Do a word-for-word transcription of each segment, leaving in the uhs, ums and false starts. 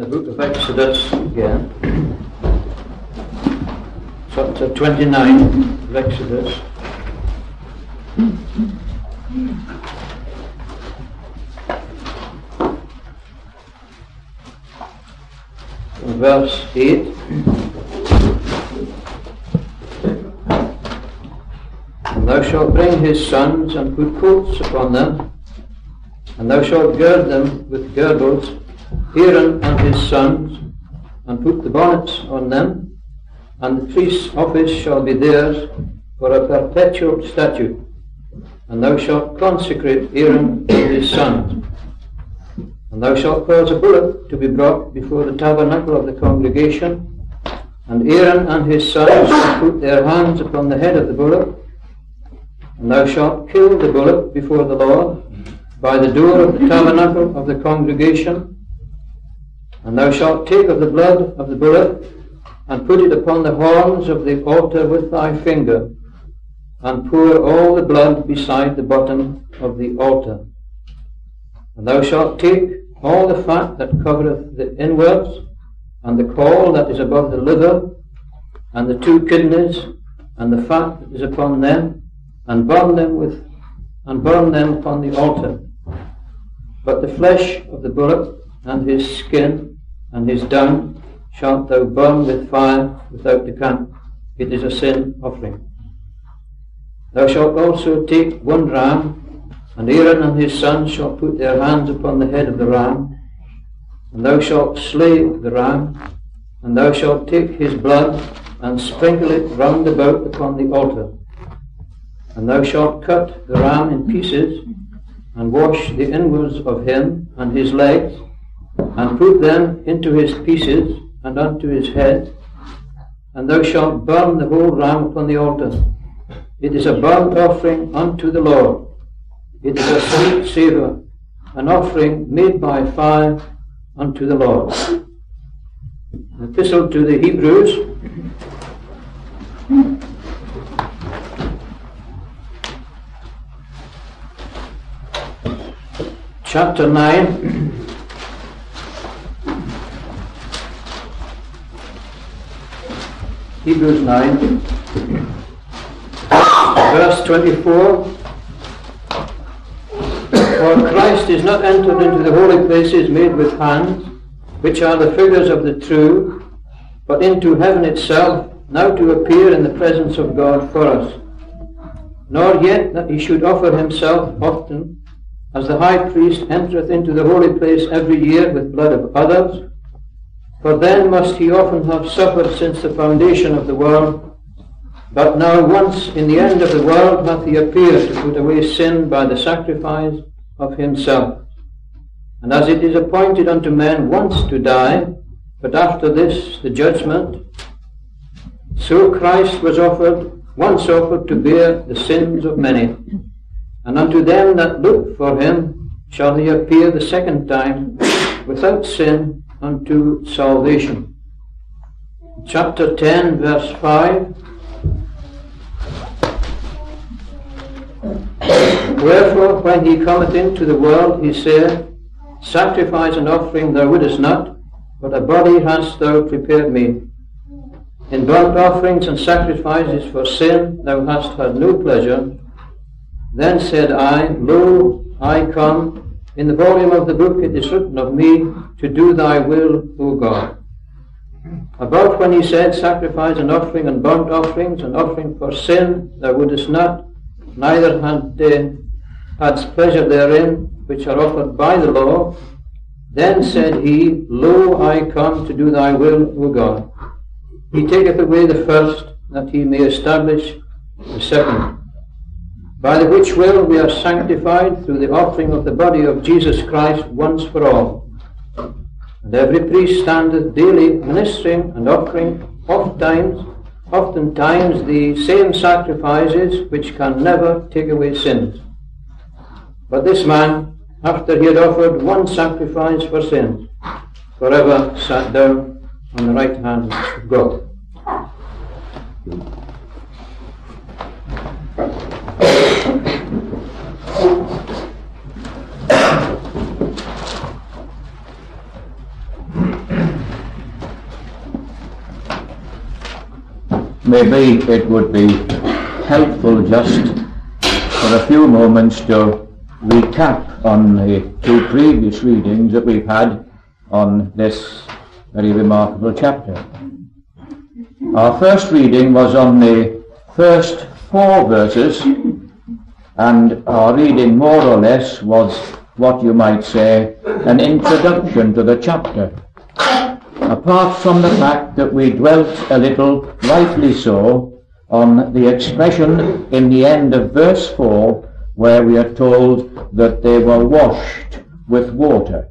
the book of Exodus again. Chapter twenty-nine of Exodus. Verse eight. And thou shalt bring his sons, and put coats upon them, and thou shalt gird them with girdles, Aaron and his sons, and put the bonnets on them, and the priest's office shall be theirs for a perpetual statute. And thou shalt consecrate Aaron and his sons. And thou shalt cause a bullock to be brought before the tabernacle of the congregation, and Aaron and his sons shall put their hands upon the head of the bullock, and thou shalt kill the bullock before the Lord by the door of the tabernacle of the congregation. And thou shalt take of the blood of the bullock, and put it upon the horns of the altar with thy finger, and pour all the blood beside the bottom of the altar. And thou shalt take all the fat that covereth the inwards, and the caul that is above the liver, and the two kidneys, and the fat that is upon them, and burn them with, and burn them upon the altar. But the flesh of the bullock, and his skin, and his down, shalt thou burn with fire without the camp. It is a sin offering. Thou shalt also take one ram, and Aaron and his sons shall put their hands upon the head of the ram, and thou shalt slay the ram, and thou shalt take his blood, and sprinkle it round about upon the altar. And thou shalt cut the ram in pieces, and wash the inwards of him and his legs, and put them into his pieces, and unto his head, and thou shalt burn the whole ram upon the altar. It is a burnt offering unto the Lord. It is a sweet savour, an offering made by fire unto the Lord. An epistle to the Hebrews. Chapter nine. Hebrews nine, verse twenty-four. For Christ is not entered into the holy places made with hands, which are the figures of the true, but into heaven itself, now to appear in the presence of God for us. Nor yet that he should offer himself often, as the high priest entereth into the holy place every year with blood of others. For then must he often have suffered since the foundation of the world. But now once in the end of the world hath he appeared to put away sin by the sacrifice of himself. And as it is appointed unto men once to die, but after this the judgment, so Christ was offered, once offered to bear the sins of many. And unto them that look for him shall he appear the second time without sin unto salvation. Chapter ten, verse five. Wherefore, when he cometh into the world, he saith, Sacrifice and offering thou wouldest not, but a body hast thou prepared me. In burnt offerings and sacrifices for sin thou hast had no pleasure. Then said I, Lo, I come. In the volume of the book it is written of me, to do thy will, O God. About when he said, Sacrifice and offering and burnt offerings and offering for sin thou wouldest not, neither had uh, hadst pleasure therein, which are offered by the law. Then said he, Lo, I come to do thy will, O God. He taketh away the first, that he may establish the second. By the which will we are sanctified through the offering of the body of Jesus Christ once for all. And every priest standeth daily ministering and offering oftentimes, oftentimes the same sacrifices which can never take away sins. But this man, after he had offered one sacrifice for sins, forever sat down on the right hand of God. maybe it would be helpful just for a few moments to recap on the two previous readings that we've had on this very remarkable chapter. Our first reading was on the first four verses, and our reading more or less was what you might say an introduction to the chapter, apart from the fact that we dwelt a little, rightly so, on the expression in the end of verse four where we are told that they were washed with water.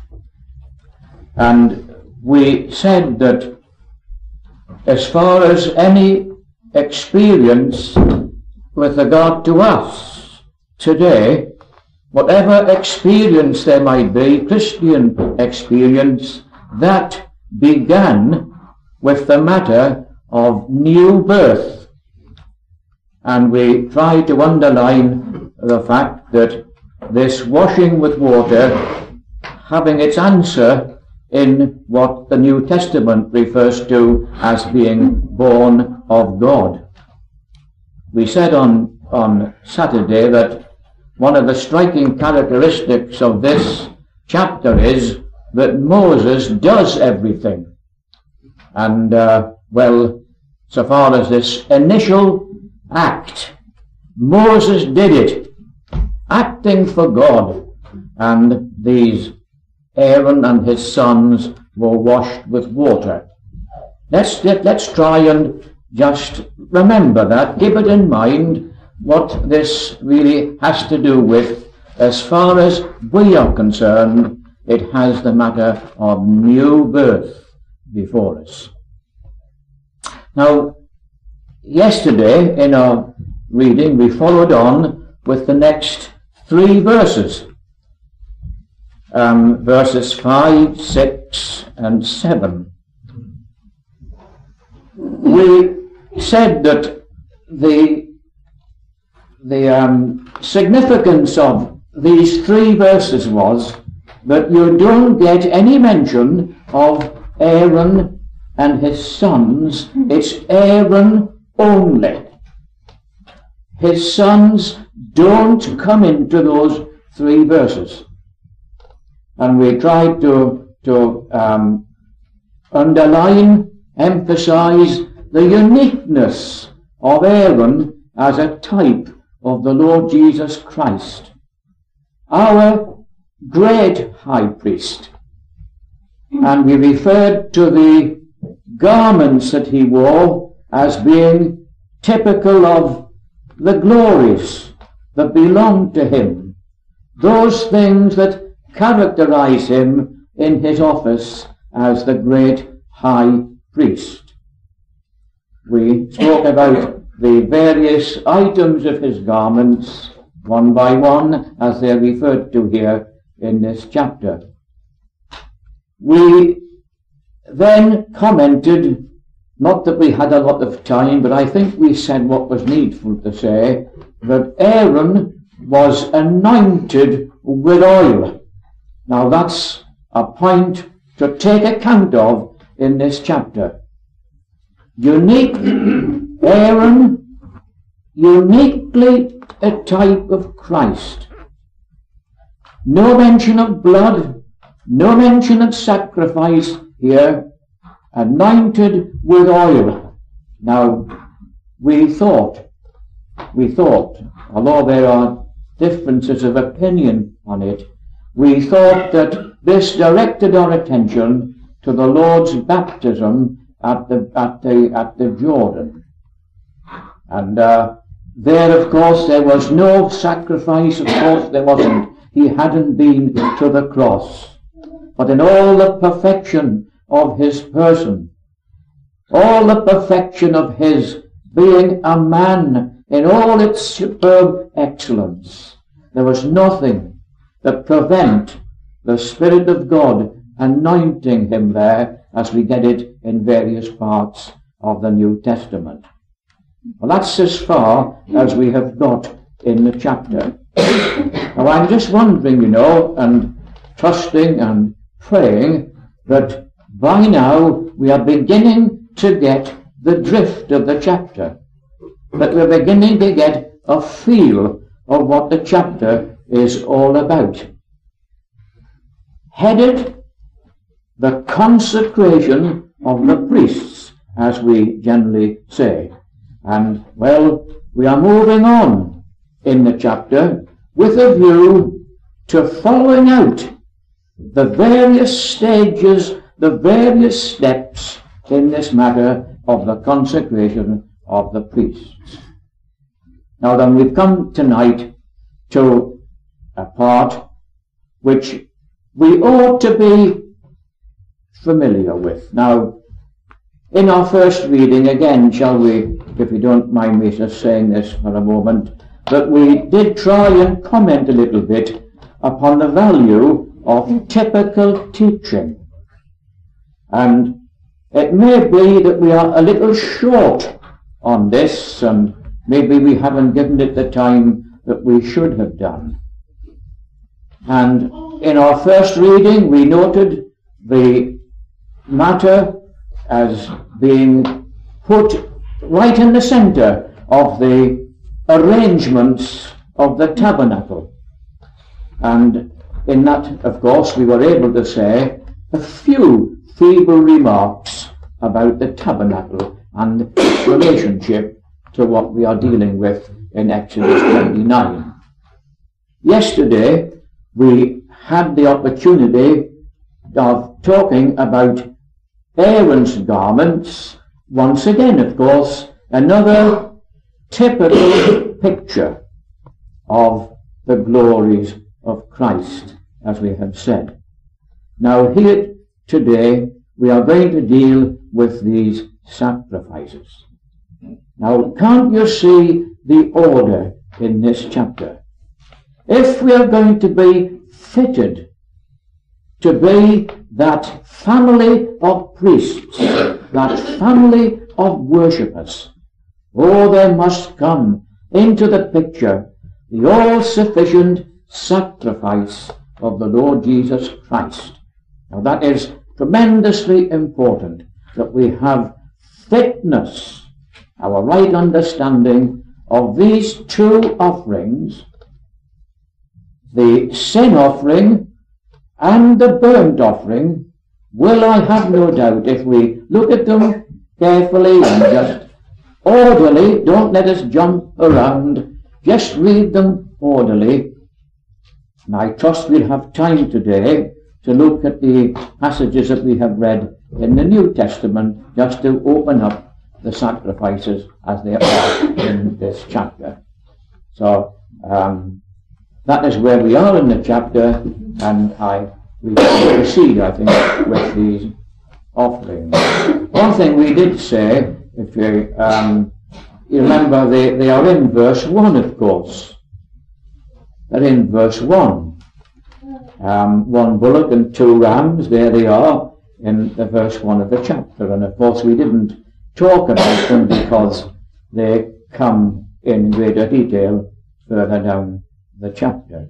And we said that as far as any experience with regard to us today, whatever experience there might be, Christian experience, that began with the matter of new birth. And we try to underline the fact that this washing with water having its answer in what the New Testament refers to as being born of God. We said on, on Saturday that one of the striking characteristics of this chapter is that Moses does everything. And, uh, well, so far as this initial act, Moses did it, acting for God, and these Aaron and his sons were washed with water. Let's, let, let's try and just remember that, keep it in mind, what this really has to do with. As far as we are concerned, it has the matter of new birth before us. Now, yesterday in our reading we followed on with the next three verses, um, verses five, six and seven. We said that the the um, significance of these three verses was that you don't get any mention of Aaron and his sons. It's Aaron only. His sons don't come into those three verses. And we tried to, to um, underline, emphasize the uniqueness of Aaron as a type of the Lord Jesus Christ, our great high priest. And we referred to the garments that he wore as being typical of the glories that belong to him, those things that characterize him in his office as the great high priest. We spoke about the various items of his garments, one by one, as they're referred to here in this chapter. We then commented, not that we had a lot of time, but I think we said what was needful to say, that Aaron was anointed with oil. Now that's a point to take account of in this chapter. Unique, Aaron, uniquely a type of Christ. No mention of blood, no mention of sacrifice here, anointed with oil. Now, we thought, we thought, although there are differences of opinion on it, we thought that this directed our attention to the Lord's baptism at the at the at the Jordan, and uh, there, of course, there was no sacrifice. Of course, there wasn't. He hadn't been to the cross, but in all the perfection of his person, all the perfection of his being a man in all its superb excellence, there was nothing that prevent the Spirit of God anointing him there, as we get it in various parts of the New Testament. Well, that's as far as we have got in the chapter. Now, I'm just wondering, you know, and trusting and praying that by now we are beginning to get the drift of the chapter, but we're beginning to get a feel of what the chapter is all about. Headed, the consecration of the priests, as we generally say. And, well, we are moving on in the chapter with a view to following out the various stages, the various steps in this matter of the consecration of the priests. Now then, we've come tonight to a part which we ought to be familiar with. Now, in our first reading, again, shall we, if you don't mind me just saying this for a moment, that we did try and comment a little bit upon the value of typical teaching. And it may be that we are a little short on this, and maybe we haven't given it the time that we should have done. And in our first reading, we noted the matter as being put right in the center of the arrangements of the tabernacle. And in that, of course, we were able to say a few feeble remarks about the tabernacle and its relationship to what we are dealing with in Exodus twenty-nine. Yesterday, we had the opportunity of talking about Aaron's garments. Once again, of course, another typical picture of the glories of Christ, as we have said. Now here today, we are going to deal with these sacrifices. Now, can't you see the order in this chapter? If we are going to be fitted to be that family of priests, that family of worshippers, oh, there must come into the picture the all-sufficient sacrifice of the Lord Jesus Christ. Now that is tremendously important, that we have fitness, our right understanding of these two offerings, the sin offering and the burnt offering, will, I have no doubt, if we look at them carefully and just orderly, don't let us jump around, just read them orderly. And I trust we'll have time today to look at the passages that we have read in the New Testament, just to open up the sacrifices as they are in this chapter. So, um, that is where we are in the chapter, and I we can proceed, I think, with these offerings. One thing we did say, if you, um, you remember, they, they are in verse one, of course. They're in verse one. Um, one bullock and two rams, there they are in the verse one of the chapter. And of course we didn't talk about them because they come in greater detail further down the chapter.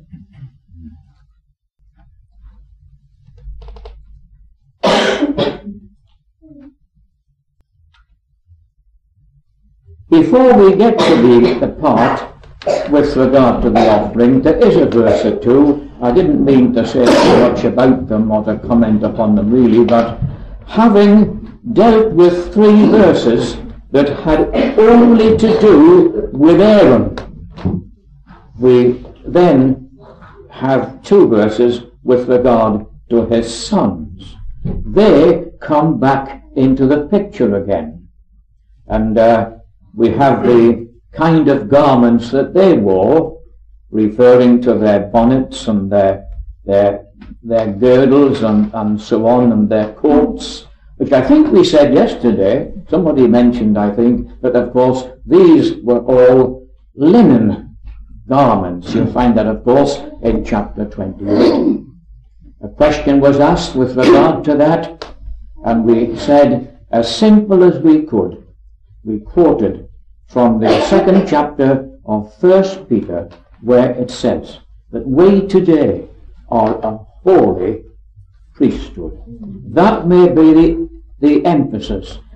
Before we get to the, the part with regard to the offering, there is a verse or two. I didn't mean to say too much about them or to comment upon them really, but having dealt with three verses that had only to do with Aaron, we then have two verses with regard to his sons. They come back into the picture again. And uh, we have the kind of garments that they wore, referring to their bonnets and their their their girdles and, and so on, and their coats, which I think we said yesterday, somebody mentioned, I think, that of course these were all linen garments. You'll find that, of course, in chapter twenty-eight. A question was asked with regard to that, and we said, as simple as we could, we quoted from the second chapter of First Peter, where it says that we today are a holy priesthood. That may be the, the emphasis,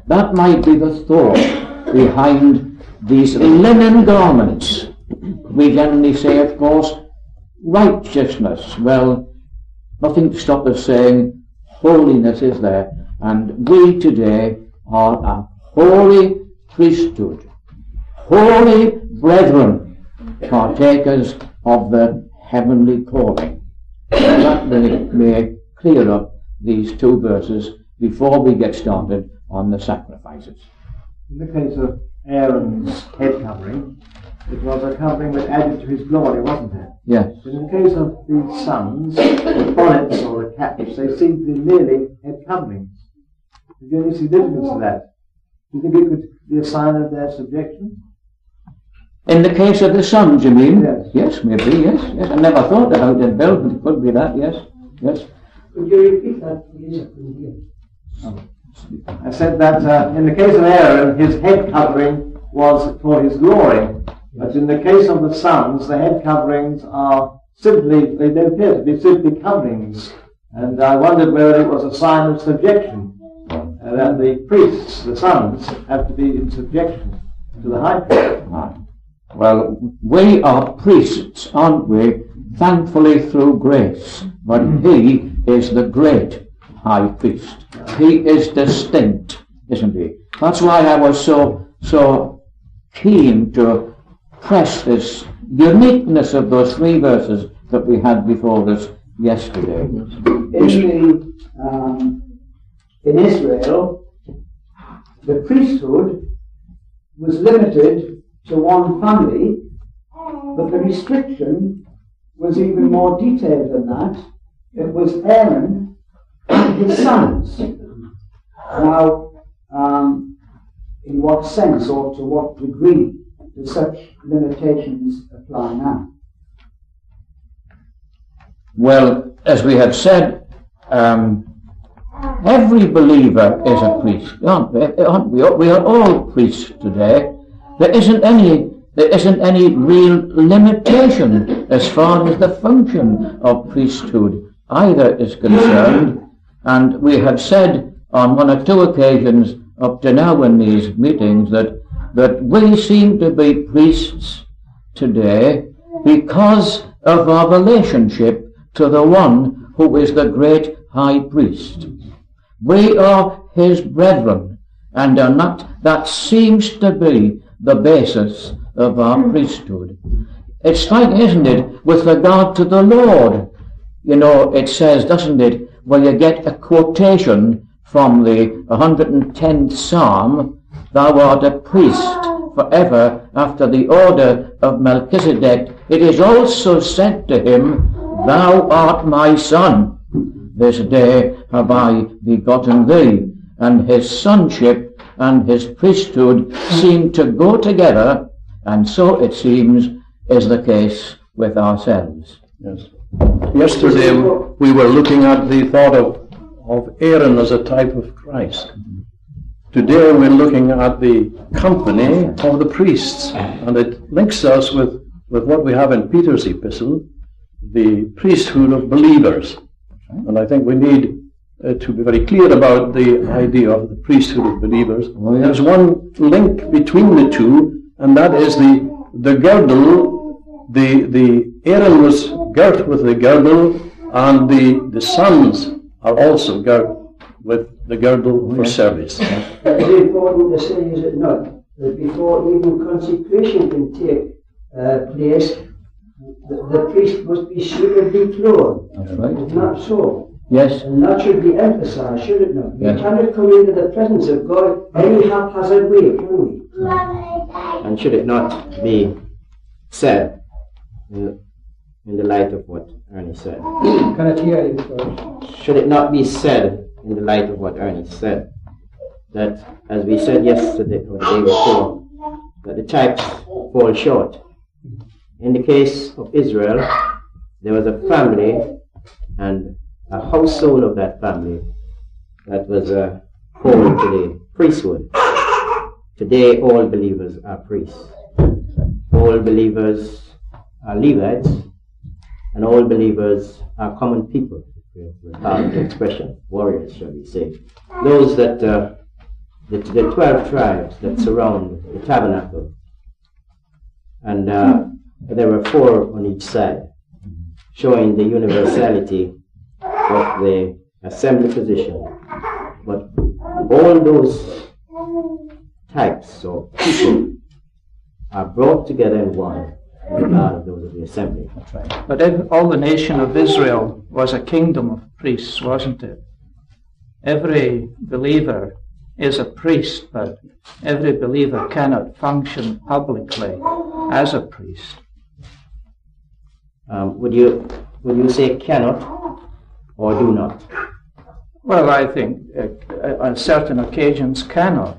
that might be the thought behind these linen garments. We generally say, of course, righteousness. Well, nothing to stop us saying holiness is there. And we today are a holy priesthood, holy brethren, partakers of the heavenly calling. That may, may clear up these two verses before we get started on the sacrifices. In the case of Aaron's head covering, it was a covering that added to his glory, wasn't it? Yes. But in the case of the sons, the bonnets or the caps, they seem to be merely head coverings. Is there any significance to that? Do you think it could be a sign of their subjection? In the case of the sons, you mean? Yes. Yes, maybe, yes. Yes, I never thought about it, Bill, but it could be that, yes. Yes. Could you repeat that, please? Oh. I said that uh, in the case of Aaron, his head covering was for his glory. But in the case of the sons, the head coverings are simply, they appear to be simply coverings. And I wondered whether it was a sign of subjection, uh, that the priests, the sons, have to be in subjection to the high priest. Right. Well, we are priests, aren't we? Thankfully through grace. But he is the great high priest. He is distinct, isn't he? That's why I was so, so keen to press this uniqueness of those three verses that we had before us yesterday. In the um, in Israel, the priesthood was limited to one family, but the restriction was even more detailed than that. It was Aaron and his sons. Now, um, in what sense or to what degree do such limitations apply now? Well, as we have said, um, every believer is a priest, aren't we? Aren't we? We are all priests today. There isn't any, there isn't any real limitation as far as the function of priesthood either is concerned. And we have said on one or two occasions up to now in these meetings that that we seem to be priests today because of our relationship to the one who is the great high priest. We are his brethren, and are not, that seems to be the basis of our priesthood. It's striking, isn't it, with regard to the Lord. You know, it says, doesn't it, where you get a quotation from the one hundred tenth Psalm, thou art a priest forever after the order of Melchizedek. It is also said to him, thou art my son. This day have I begotten thee. And his sonship and his priesthood seem to go together, and so it seems is the case with ourselves. Yes. Yesterday we were looking at the thought of, of Aaron as a type of Christ. Today we're looking at the company of the priests, and it links us with, with what we have in Peter's epistle, the priesthood of believers. And I think we need uh, to be very clear about the idea of the priesthood of believers. Oh, yes. There's one link between the two, and that is the, the girdle. The, the Aaron was girt with the girdle, and the, the sons are also girt with the girdle for service. That is important to say, is it not? That before even consecration can take uh, place, the, the priest must be suitably clothed. That's right. It's not so. Yes. And that should be emphasized, should it not? Yes. We cannot come into the presence of God any haphazard way, can we? And should it not be said in, in the light of what Ernie said? Cannot hear you first. Should it not be said in the light of what Ernie said, that, as we said yesterday or the day before, that the types fall short. In the case of Israel, there was a family and a household of that family that was uh, called to the priesthood. Today, all believers are priests. All believers are Levites, and all believers are common people. Without the expression, warriors, shall we say. Those that uh, the, the twelve tribes that surround the tabernacle. And uh, there were four on each side, showing the universality of the assembly position. But all those types or people are brought together in one in regard of those of the assembly. That's right. But ev- all the nation of Israel was a kingdom of priests, wasn't it? Every believer is a priest, but every believer cannot function publicly as a priest. Um, would you would you say cannot or do not? Well, I think uh, on certain occasions cannot.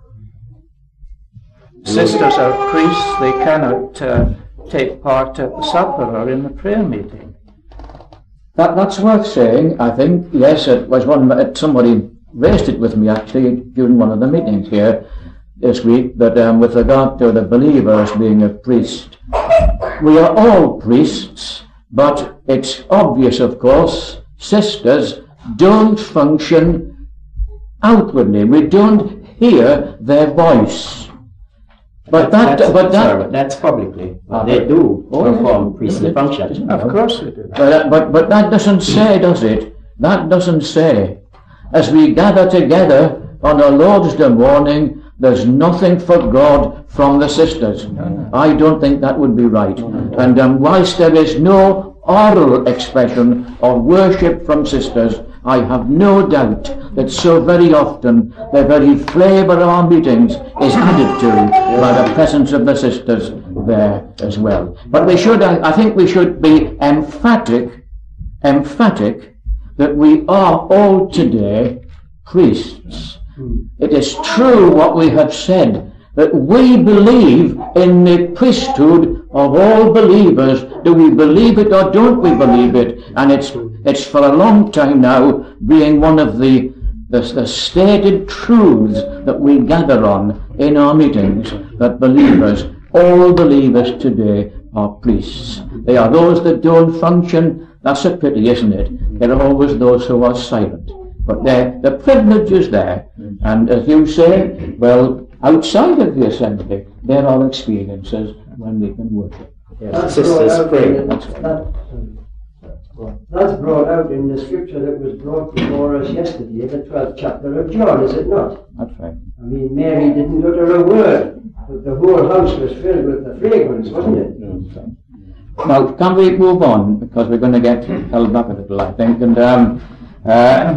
Sisters are priests, they cannot uh, take part at the supper or in the prayer meeting. That, that's worth saying, I think. Yes, it was one, somebody raised it with me actually during one of the meetings here this week, that um, with regard to the believers being a priest, we are all priests, but it's obvious, of course, sisters don't function outwardly. We don't hear their voice. But that, that's, but that, sorry, but that's publicly. But uh, they do oh, perform yeah, priestly yeah, function. yeah. Of course they do. But, but, but that doesn't say, does it? That doesn't say. As we gather together on a Lord's Day morning, there's nothing for God from the sisters. I don't think that would be right. And um, whilst there is no oral expression of worship from sisters, I have no doubt that so very often the very flavour of our meetings is added to by the presence of the sisters there as well. But we should, I think we should be emphatic, emphatic that we are all today priests. It is true what we have said, that we believe in the priesthood of all believers. Do we believe it or don't we believe it? And it's it's for a long time now being one of the, the, the stated truths that we gather on in our meetings, that believers, all believers today are priests. They are those that don't function. That's a pity, isn't it? There are always those who are silent. But the privilege is there. And as you say, well, outside of the assembly, there are experiences when we can worship. Yes, sisters pray. That's right. That, that's brought out in the scripture that was brought before us yesterday, the twelfth chapter of John, is it not? That's right. I mean, Mary didn't utter a word, but the whole house was filled with the fragrance, wasn't it? Mm. Now, can we move on? Because we're going to get held back a little, I think. And um, uh,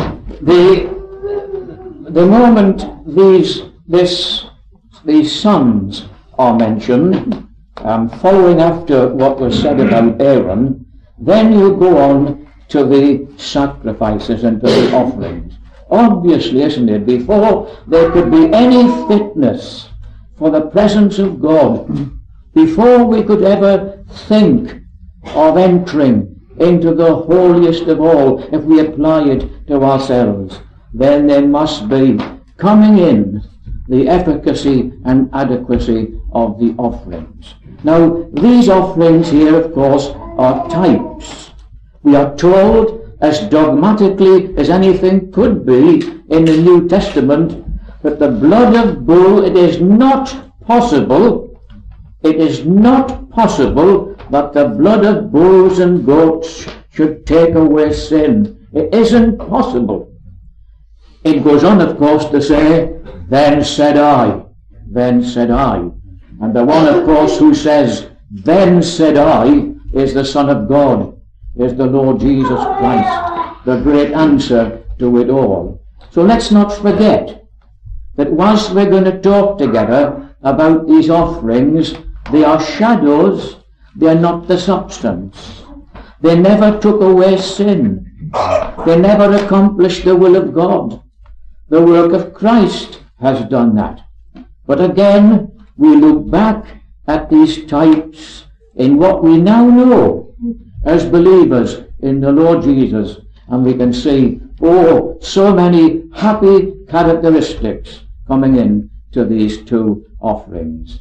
the the moment these this these sons are mentioned, um, following after what was said about Aaron, then you go on to the sacrifices and to the offerings. Obviously, isn't it, before there could be any fitness for the presence of God, before we could ever think of entering into the holiest of all, if we apply it to ourselves, then there must be coming in the efficacy and adequacy of the offerings. Now, these offerings here, of course, are types. We are told, as dogmatically as anything could be in the New Testament, that the blood of bull, it is not possible, it is not possible that the blood of bulls and goats should take away sin. It isn't possible. It goes on, of course, to say, then said I, then said I. And the one, of course, who says, then said I, is the Son of God, is the Lord Jesus Christ, the great answer to it all. So let's not forget that whilst we're going to talk together about these offerings, they are shadows, they are not the substance. They never took away sin. They never accomplished the will of God. The work of Christ has done that. But again, we look back at these types in what we now know as believers in the Lord Jesus, and we can see, oh, so many happy characteristics coming in to these two offerings.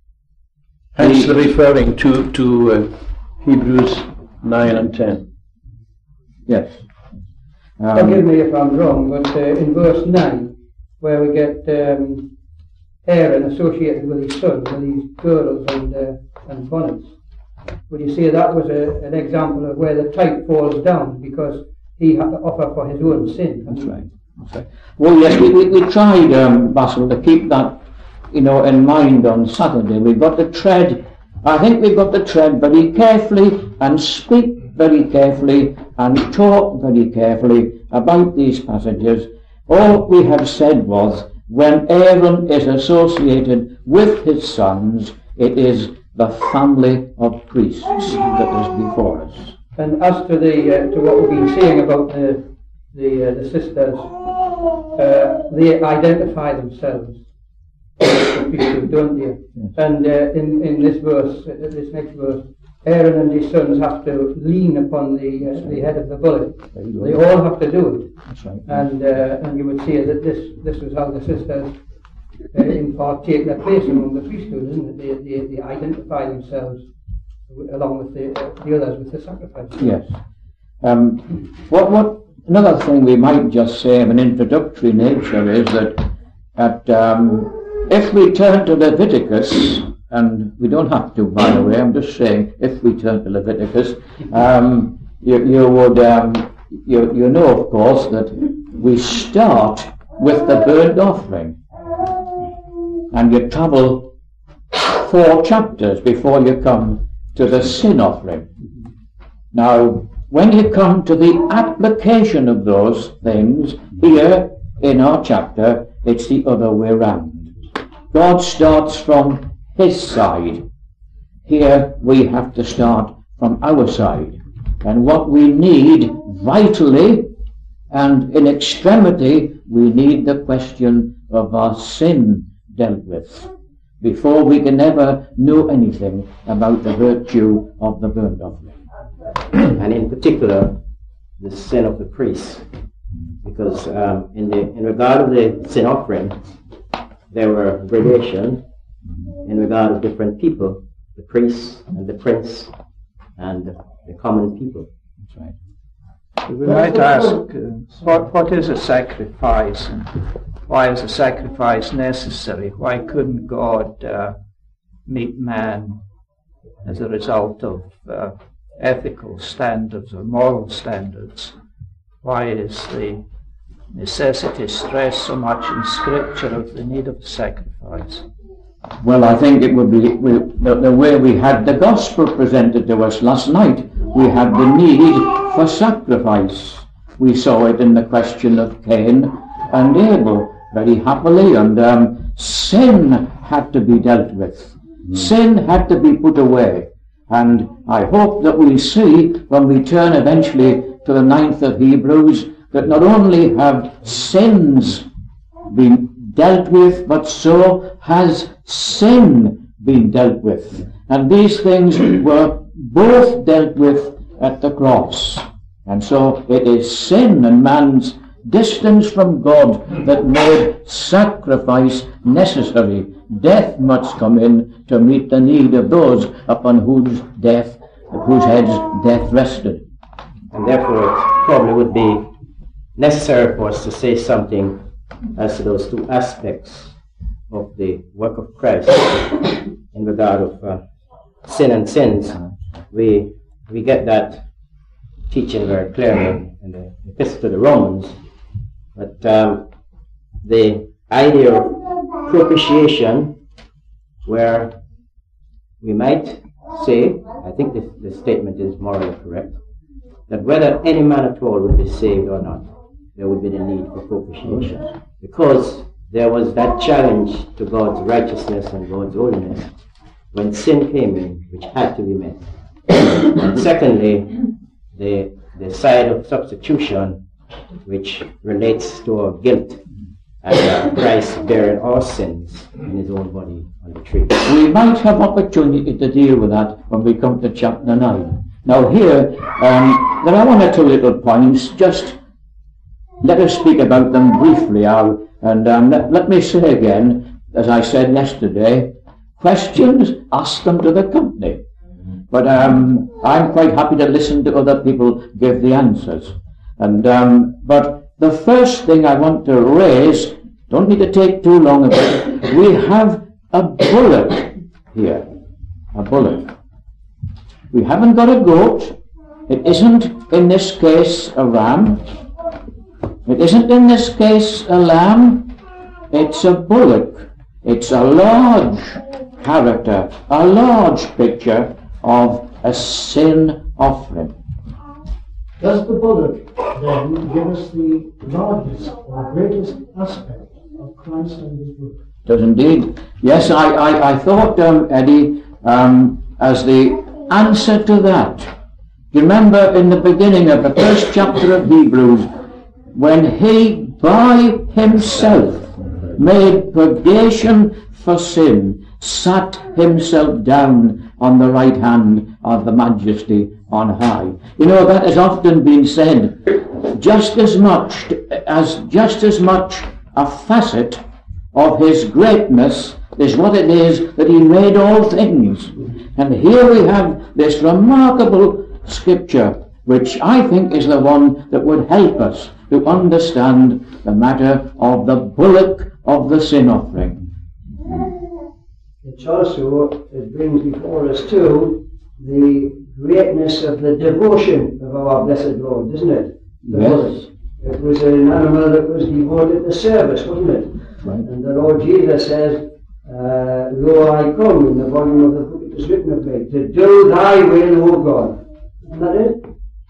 Hence the referring to, to uh, Hebrews nine and ten. Yes. Forgive Um, me if I'm wrong, but uh, in verse nine, where we get um, Aaron associated with his son, with his girdles and, uh, and bonnets. Would you say that was a, an example of where the type falls down because he had to offer for his own sin? That's right. That's right. Well, yes, we, we, we tried, um, Basil, to keep that, you know, in mind on Saturday. We've got to tread, I think we've got to tread very carefully and speak very carefully and talk very carefully about these passages. All we have said was, when Aaron is associated with his sons, it is the family of priests that is before us. And as to the uh, to what we've been saying about the the, uh, the sisters, uh, they identify themselves with the priesthood, don't they? Yes. And uh, in in this verse, uh, this next verse, Aaron and his sons have to lean upon the uh, the head of the bullock. They all have to do it. That's right. And uh, and you would say that this this was how the sisters uh, in part take their place among the priesthood, isn't it? They they, they identify themselves w- along with the uh, the others with the sacrifice. Yes. Um, what what another thing we might just say of an introductory nature is that that um, if we turn to Leviticus, and we don't have to, by the way, I'm just saying, if we turn to Leviticus, um, you, you would, um, you, you know, of course, that we start with the burnt offering. And you travel four chapters before you come to the sin offering. Now, when you come to the application of those things, here in our chapter, it's the other way round. God starts from his side. Here we have to start from our side. And what we need vitally and in extremity, we need the question of our sin dealt with before we can ever know anything about the virtue of the burnt offering. And in particular, the sin of the priests. Because um, in, the, in regard of the sin offering, there were gradations in regard of different people, the priests and the prince and the common people. That's right. We might ask, uh, what, what is a sacrifice, and why is a sacrifice necessary? Why couldn't God uh, meet man as a result of uh, ethical standards or moral standards? Why is the necessity stressed so much in Scripture of the need of sacrifice? Well, I think it would be we, the, the way we had the gospel presented to us last night. We had the need for sacrifice. We saw it in the question of Cain and Abel very happily, and um, sin had to be dealt with. Mm. Sin had to be put away. And I hope that we see, when we turn eventually to the ninth of Hebrews, that not only have sins been dealt with, but so has sin been dealt with. And these things were both dealt with at the cross. And so it is sin and man's distance from God that made sacrifice necessary. Death must come in to meet the need of those upon whose death, whose heads death rested. And therefore it probably would be necessary for us to say something as to those two aspects of the work of Christ in regard of uh, sin and sins. We we get that teaching very clearly in the Epistle to the Romans. But um, the idea of propitiation, where we might say, I think this, this statement is morally correct, that whether any man at all would be saved or not, there would be the need for propitiation. Because there was that challenge to God's righteousness and God's holiness when sin came in, which had to be met. And secondly, the, the side of substitution, which relates to our guilt and uh, Christ bearing our sins in his own body on the tree. We might have opportunity to deal with that when we come to chapter nine. Now here, um, there are one or two little points. Just let us speak about them briefly. I'll, and um, let, let me say again, as I said yesterday, questions, ask them to the company. But um, I'm quite happy to listen to other people give the answers. And um, but the first thing I want to raise don't need to take too long about it. We have a bullock here. A bullock. We haven't got a goat. It isn't in this case a ram. It isn't in this case a lamb. It's a bullock. It's a large character, a large picture of a sin offering. Does the bullock then give us the largest or greatest aspect of Christ and his work? Does indeed. Yes, I, I, I thought, um, Eddie, um, as the answer to that. Do you remember in the beginning of the first chapter of Hebrews, when he by himself made purgation for sin, sat himself down on the right hand of the Majesty on high. You know, that has often been said, just as much as just as much a facet of his greatness is what it is that he made all things. And here we have this remarkable scripture, which I think is the one that would help us to understand the matter of the bullock of the sin offering. It also it brings before us too the greatness of the devotion of our blessed Lord, isn't it? The Yes. bullock. It was an animal that was devoted to service, wasn't it? Right. And the Lord Jesus says, uh, Lo, I come, in the volume of the book it is written of me, to do thy will, O God. Isn't that it?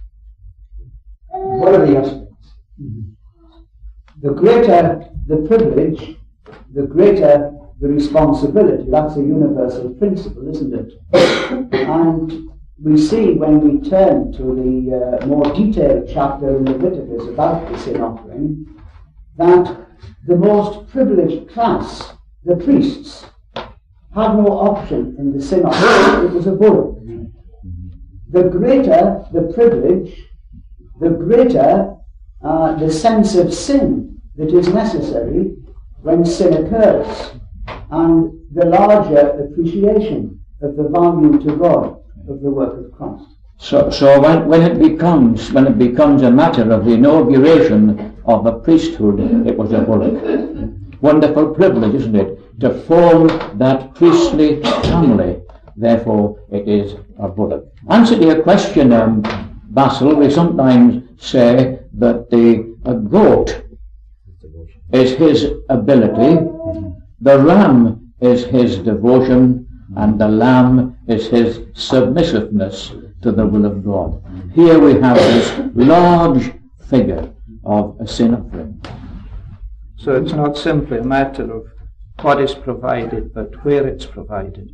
One of the aspects. The greater the privilege, the greater the responsibility. That's a universal principle, isn't it? And we see when we turn to the uh, more detailed chapter in Leviticus about the sin offering, that the most privileged class, the priests, had no option in the sin offering. It was a bullock. The greater the privilege, the greater uh, the sense of sin that is necessary when sin occurs, and the larger appreciation of the value to God of the work of Christ. So, so when, when it becomes when it becomes a matter of the inauguration of a priesthood, it was a bullock. Wonderful privilege, isn't it, to form that priestly family. Therefore, it is a bullock. Answer to your question, um, Basil, we sometimes say that the a goat is his ability, the ram is his devotion, and the lamb is his submissiveness to the will of God. Here we have this large figure of a sin offering. So it's not simply a matter of what is provided, but where it's provided.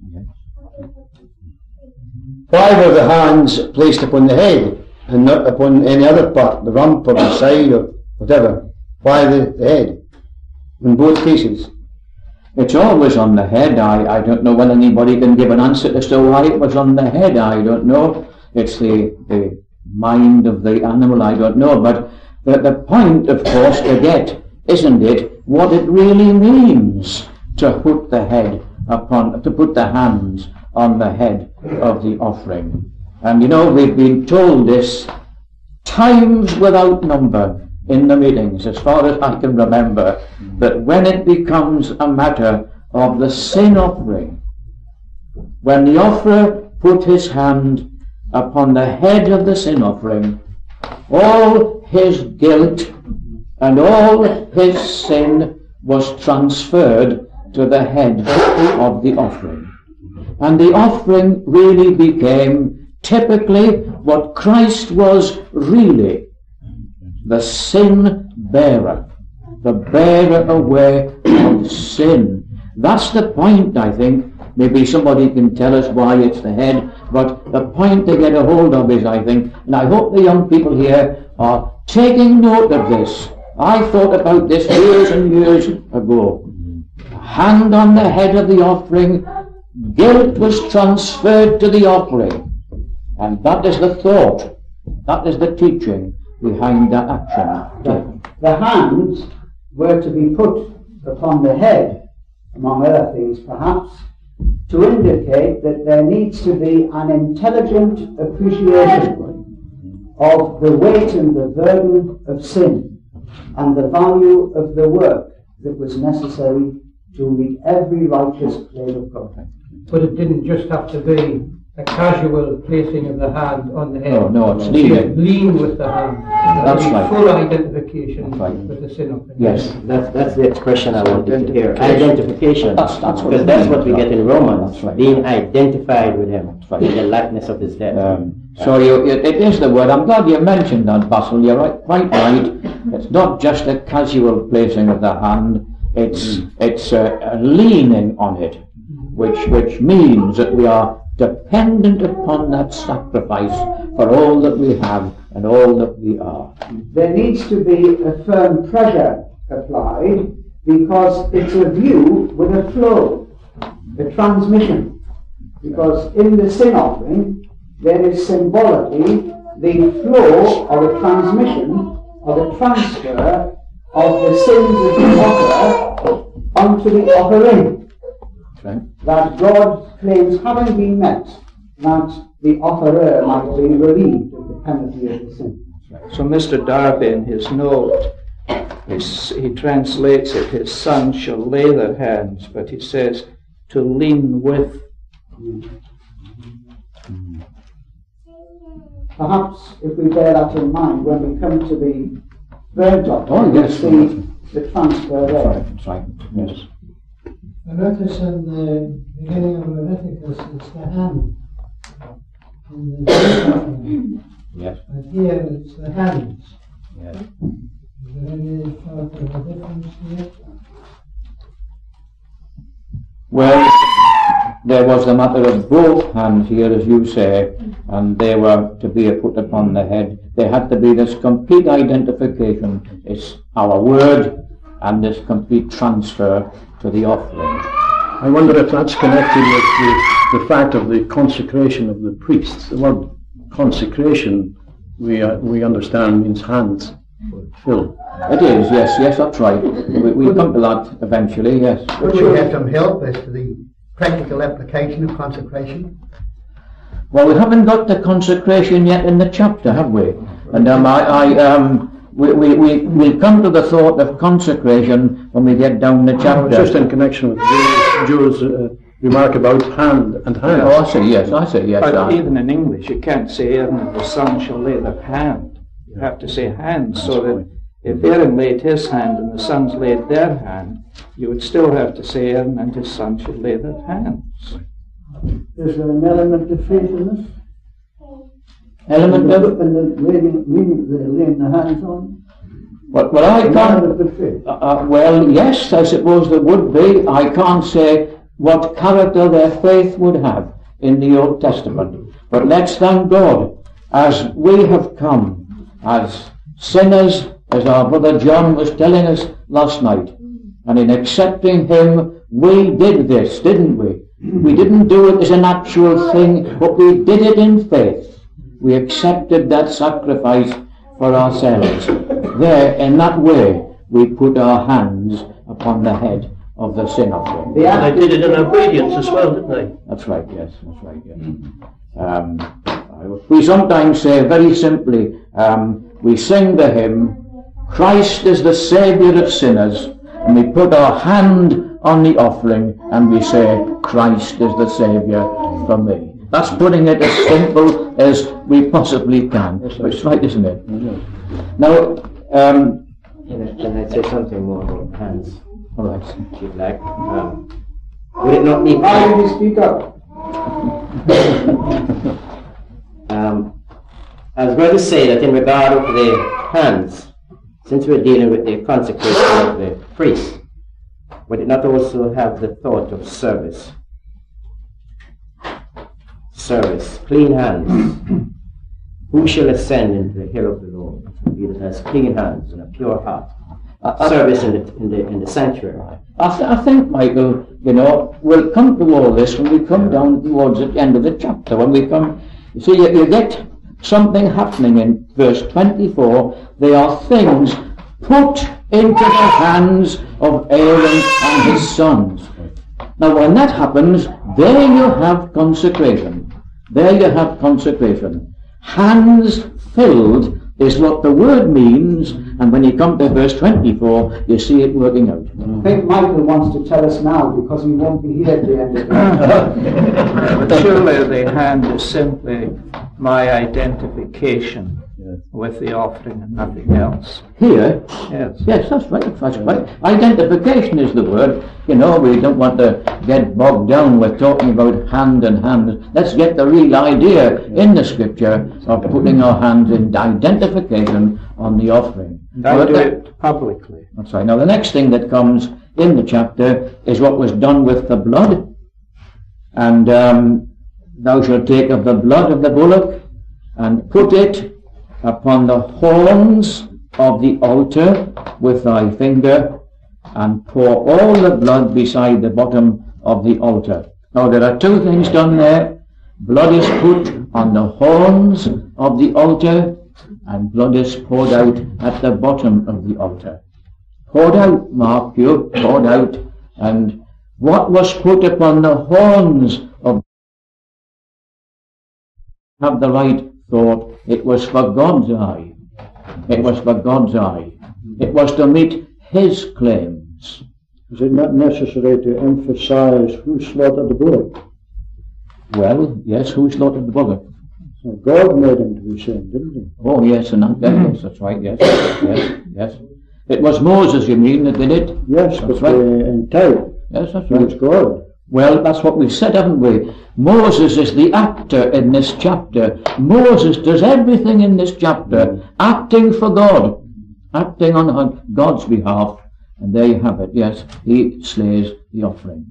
Why were the hands placed upon the head and not upon any other part, the rump or the side or whatever? Why the, the head? In both cases. It's always on the head. I, I don't know whether anybody can give an answer as to why it was on the head. I don't know. It's the, the mind of the animal. I don't know. But the, the point, of course, to get, isn't it, what it really means to put the head upon, to put the hands on the head of the offering. And you know, we've been told this times without number in the meetings, as far as I can remember, that when it becomes a matter of the sin offering, when the offerer put his hand upon the head of the sin offering, all his guilt and all his sin was transferred to the head of the offering. And the offering really became typically what Christ was really, the sin bearer, the bearer away of sin. That's the point, I think. Maybe somebody can tell us why it's the head, but the point to get a hold of is, I think, and I hope the young people here are taking note of this. I thought about this years and years ago. Hand on the head of the offering, guilt was transferred to the offering. And that is the thought, that is the teaching behind that action. The, the hands were to be put upon the head, among other things perhaps, to indicate that there needs to be an intelligent appreciation of the weight and the burden of sin and the value of the work that was necessary to meet every righteous claim of God. But it didn't just have to be a casual placing of the hand on the head. No, no, it's lean. Lean with the hand. That's right. Full identification right. with the sin of the Yes. Yes, that's, that's the expression I wanted to hear. Identification. That's, that's what, because that's what we get in Romans, that's right. being identified with him right. in the likeness of his death. Um, so you, it, it is the word. I'm glad you mentioned that, Basil. You're right, quite right. It's not just a casual placing of the hand. It's mm. it's a, a leaning on it, which which means that we are dependent upon that sacrifice for all that we have and all that we are. There needs to be a firm pressure applied because it's a view with a flow, a transmission. Because in the sin offering, there is symbolically the flow or the transmission or the transfer of the sins of the offerer onto the offering. Right. That God claims having been met, that the offerer might be relieved of the penalty of the sin. Right. So Mister Darby in his note, his, he translates it, his sons shall lay their hands, but he says to lean with. Perhaps if we bear that in mind when we come to the burnt Oh, offering, yes, we see the transfer there. That's right, yes. I notice in the beginning of Leviticus it's the hand. In the burnt offering. Yes. But here it's the hands. Yes. Is there any sort of a difference here? Well, there was the matter of both hands here, as you say, and they were to be put upon the head. There had to be this complete identification. It's our word and this complete transfer to the offering. I wonder if that's connected with the, the fact of the consecration of the priests. The word consecration, we uh, we understand, means hands, fill. It is, yes, yes, that's right. We, we'll come to that eventually, yes. Would you have some help as to the practical application of consecration? Well, we haven't got the consecration yet in the chapter, have we? And um, I, I um, we, we, we, we'll come to the thought of consecration when we get down the chapter. No, just in connection with Joe's uh, remark about hand and hands. Oh, I see, yes, I see, yes. But I. even in English, you can't say Aaron and the son shall lay their hand. You have to say hands, so that if Aaron laid his hand and the sons laid their hand, you would still have to say Aaron and his son should lay their hands. Is there an element of faith in this? Element of? And the laying, laying, the laying the hands on? Well, well I can't. Uh, uh, well, yes, I suppose there would be. I can't say what character their faith would have in the Old Testament. But let's thank God, as we have come, as sinners, as our brother John was telling us last night, and in accepting him, we did this, didn't we? We didn't do it as a natural thing, but we did it in faith. We accepted that sacrifice for ourselves. There, in that way, we put our hands upon the head of the sin offering. Yeah. They did it in obedience as well, didn't they? That's right, yes, that's right, yes. Um, we sometimes say very simply, um, we sing the hymn, Christ is the Saviour of sinners, and we put our hand on the offering and we say, Christ is the Saviour for me. That's putting it as simple as we possibly can. It's right, isn't it? Mm-hmm. Now, um, can, I, can I say something more about hands? All right. If you'd like. Um, would it not be... Why did you speak up? um, I was going to say that in regard of the hands, since we're dealing with the consecration of the priest, would it not also have the thought of service? Service, clean hands. Who shall ascend into the hill of the Lord? He that has clean hands and a pure heart. Uh, service in the, in the in the sanctuary. I, th- I think, Michael, you know, we'll come to all this when we come down towards the end of the chapter. When we come, you see, you, you get something happening in verse twenty-four. They are things put into the hands of Aaron and his sons. Now, when that happens, there you have consecration. There you have consecration. Hands filled is what the word means And when you come to verse twenty-four, you see it working out. I think Michael wants to tell us now because he won't be here at the end of it. But surely the hand is simply my identification with the offering and nothing else. Here? Yes. Yes, that's right, that's right. Identification is the word. You know, we don't want to get bogged down with talking about hand and hands. Let's get the real idea in the scripture of putting our hands in identification on the offering. And I do it publicly. That's right. Now the next thing that comes in the chapter is what was done with the blood. And um, thou shalt take of the blood of the bullock and put it upon the horns of the altar with thy finger, and pour all the blood beside the bottom of the altar. Now there are two things done there. Blood is put on the horns of the altar, and blood is poured out at the bottom of the altar. Poured out, mark you, poured out. And what was put upon the horns of have the right thought? It was for God's eye. It was for God's eye. It was to meet His claims. Is it not necessary to emphasize who slaughtered the bullock? Well, yes, who slaughtered the bullock? So God made him to be sin, didn't He? Oh, yes, and that, yes, that's right, yes, yes, yes. It was Moses, you mean, that did it? Yes, that's but right. the entire. Yes, that's It right. was God. Well, that's what we've said, haven't we? Moses is the actor in this chapter. Moses does everything in this chapter, acting for God, acting on God's behalf. And there you have it, yes, he slays the offering.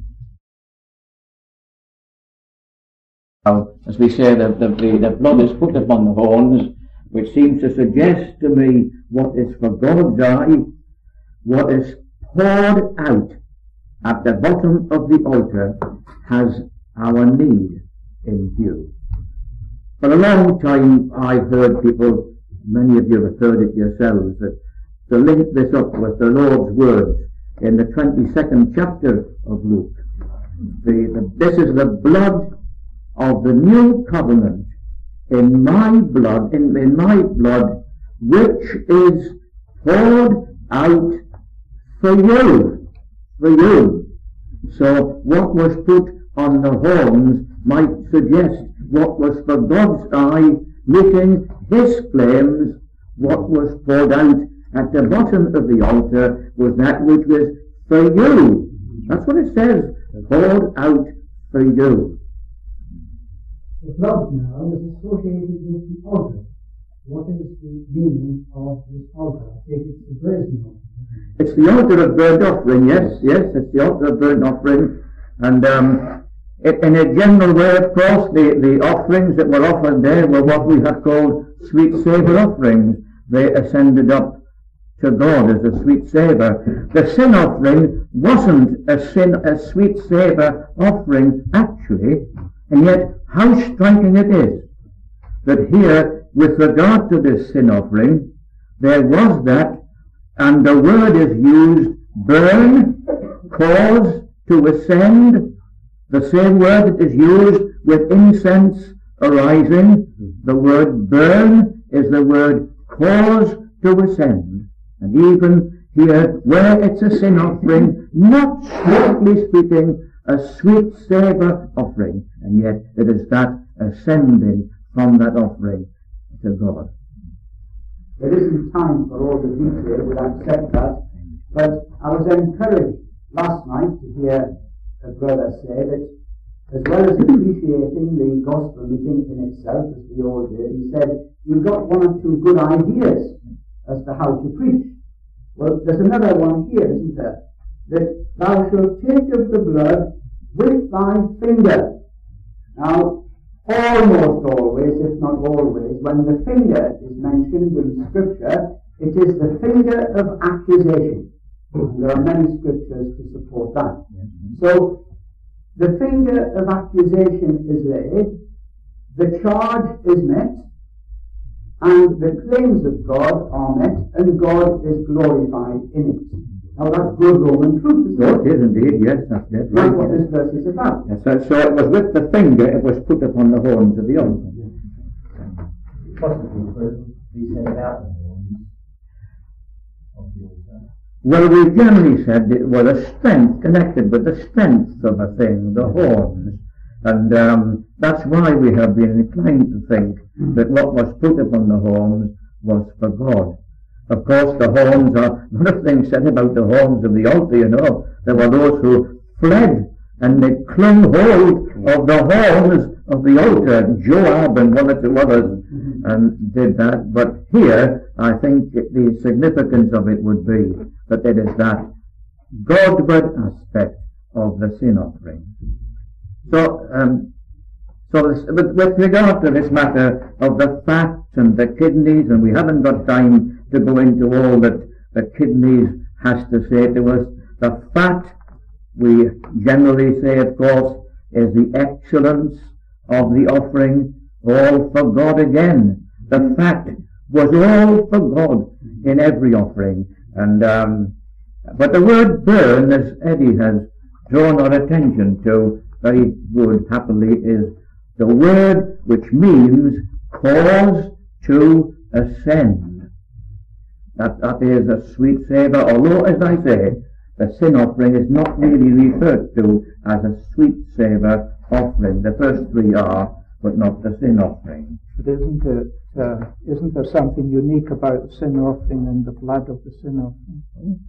Now, as we say, the, the, the blood is put upon the horns, which seems to suggest to me what is for God's eye, what is poured out at the bottom of the altar has our need in view. For a long time I've heard people, many of you have heard it yourselves, that to link this up with the Lord's words in the twenty-second chapter of Luke. The, the, this is the blood of the new covenant in my blood, in, in my blood, which is poured out for you. For you. So what was put on the horns might suggest what was for God's eye, meeting His claims. What was poured out at the bottom of the altar was that which was for you. That's what it says, poured out for you. The blood now is associated with the altar. What is the meaning of this altar? I think it's the brazen altar. It's the altar of burnt offering, yes, yes, it's the altar of burnt offering. And um, it, in a general way, of course, the, the offerings that were offered there were what we have called sweet savour offerings. They ascended up to God as a sweet savour. The sin offering wasn't a sin, a sweet savour offering, actually, and yet how striking it is that here, with regard to this sin offering, there was that. And the word is used, burn, cause, to ascend. The same word that is used with incense arising. The word burn is the word cause to ascend. And even here, where it's a sin offering, not strictly speaking, a sweet savour offering. And yet it is that ascending from that offering to God. There isn't time for all the detail, we'll accept that, but I was encouraged last night to hear a brother say that as well as appreciating the gospel meeting in itself, as we all did, he said, you've got one or two good ideas as to how to preach. Well, there's another one here, isn't there? That thou shalt take of the blood with thy finger. Now, almost always, if not always, when the finger is mentioned in Scripture, it is the finger of accusation. And there are many scriptures to support that. So, the finger of accusation is laid, the charge is met, and the claims of God are met, and God is glorified in it. Now that's good Roman truth, isn't it? So it is indeed, yes, that's it. That's what this verse is about. Yes, so, so it was with the finger, it was put upon the horns of the altar. Possibly, but we say about the horns. Well, we generally said it was a strength connected with the strength of a thing, the horns. And um, that's why we have been inclined to think that what was put upon the horns was for God. Of course, the horns are, one of the things said about the horns of the altar, you know, there were those who fled and they clung hold of the horns of the altar, Joab and one or two others, and did that. But here, I think the significance of it would be that it is that Godward aspect of the sin offering. So, um, so this, with, with regard to this matter of the fat and the kidneys, and we haven't got time to go into all that the kidneys has to say to us, the fat, we generally say, of course, is the excellence of the offering, all for God again. The fat was all for God in every offering. And um, but the word burn, as Eddie has drawn our attention to, very good, happily, is the word which means cause to ascend. That, that is a sweet savour, although, as I say, the sin offering is not really referred to as a sweet savour offering. The first three are, but not the sin offering. But isn't it, uh, isn't there something unique about the sin offering and the blood of the sin offering?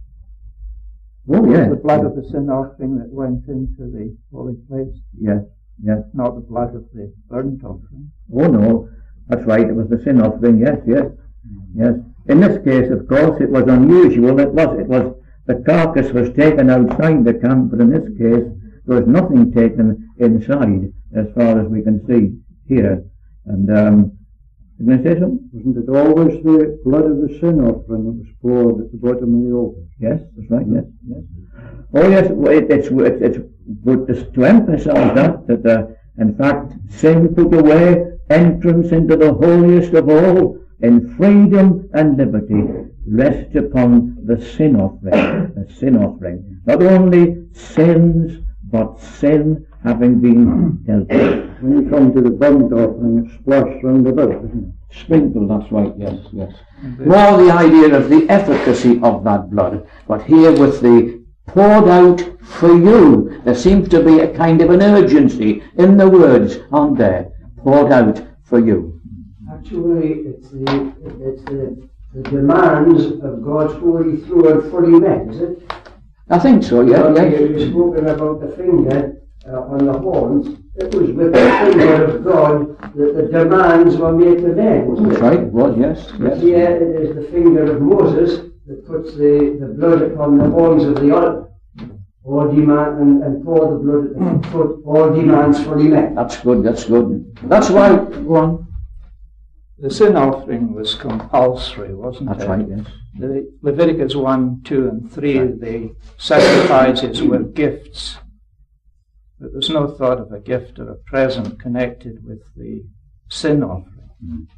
Oh, it yes. was the blood of the sin offering that went into the holy place. Yes, yes. Not the blood of the burnt offering. Oh, no. That's right. It was the sin offering. Yes, yes, yes. In this case, of course, it was unusual. It was, it was, the carcass was taken outside the camp, but in this case, there was nothing taken inside, as far as we can see here. And, um, can I say something? Wasn't it always the blood of the sin offering that was poured at the bottom of the altar? Yes, that's right, yes, yes. Oh, yes, it, it's, it's, it's good to, to emphasize that, that, uh, in fact, sin put away, entrance into the holiest of all, in freedom and liberty, rest upon the sin offering, the sin offering. Not only sins, but sin having been dealt with. When you come to the burnt offering, it's splashed round about, isn't it? Sprinkled, that's right, yes, yes. More the idea of the efficacy of that blood, but here with the poured out for you, there seems to be a kind of an urgency in the words, aren't there? Poured out for you. Actually, it's the, it's the, the demands of God's holy throne fully met, is it? I think so, yeah. Well, yes. You've spoken about the finger uh, on the horns. It was with the finger of God that the demands were made to them, wasn't That's it? right, it was, yes, yes. Here it is the finger of Moses that puts the, the blood upon the horns of the altar. All demand and, and pour the blood at the foot, all demands fully met. That's good, that's good. That's why, go on. The sin offering was compulsory, wasn't That's it? right, yes. The Leviticus one, two, and three, the sacrifices were gifts. But there's no thought of a gift or a present connected with the sin offering.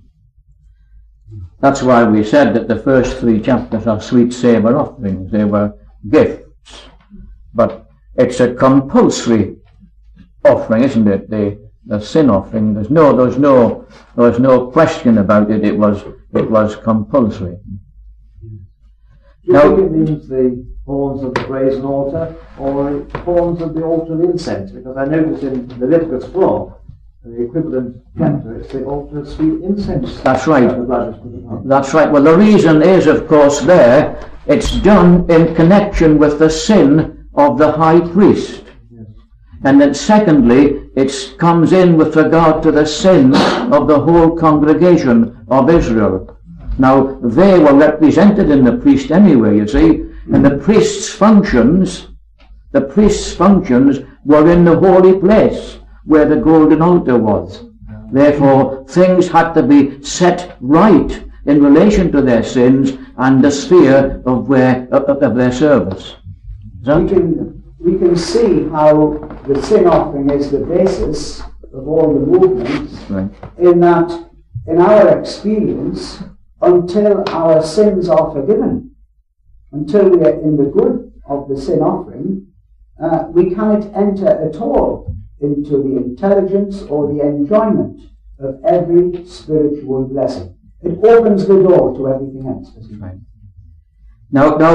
That's why we said that the first three chapters are sweet savour offerings. They were gifts. But it's a compulsory offering, isn't it? The the sin offering. There's no there's no there's no question about it. It was it was compulsory. Do you Now, think it means the horns of the brazen altar or horns of the altar of incense? Because I noticed in Leviticus four, the equivalent chapter, it's the altar of sweet incense. That's right. The blood is put upon. That's right. Well, the reason is, of course, there it's done in connection with the sin of the high priest. Yes. And then secondly, it comes in with regard to the sin of the whole congregation of Israel. Now, they were represented in the priest anyway, you see, and the priest's functions, the priest's functions were in the holy place where the golden altar was. Therefore, things had to be set right in relation to their sins and the sphere of, where, of, of their service. We can, we can see how the sin offering is the basis of all the movements, Right. in that, in our experience, until our sins are forgiven, until we are in the good of the sin offering, uh, we cannot enter at all into the intelligence or the enjoyment of every spiritual blessing. It opens the door to everything else. Right. Now, now,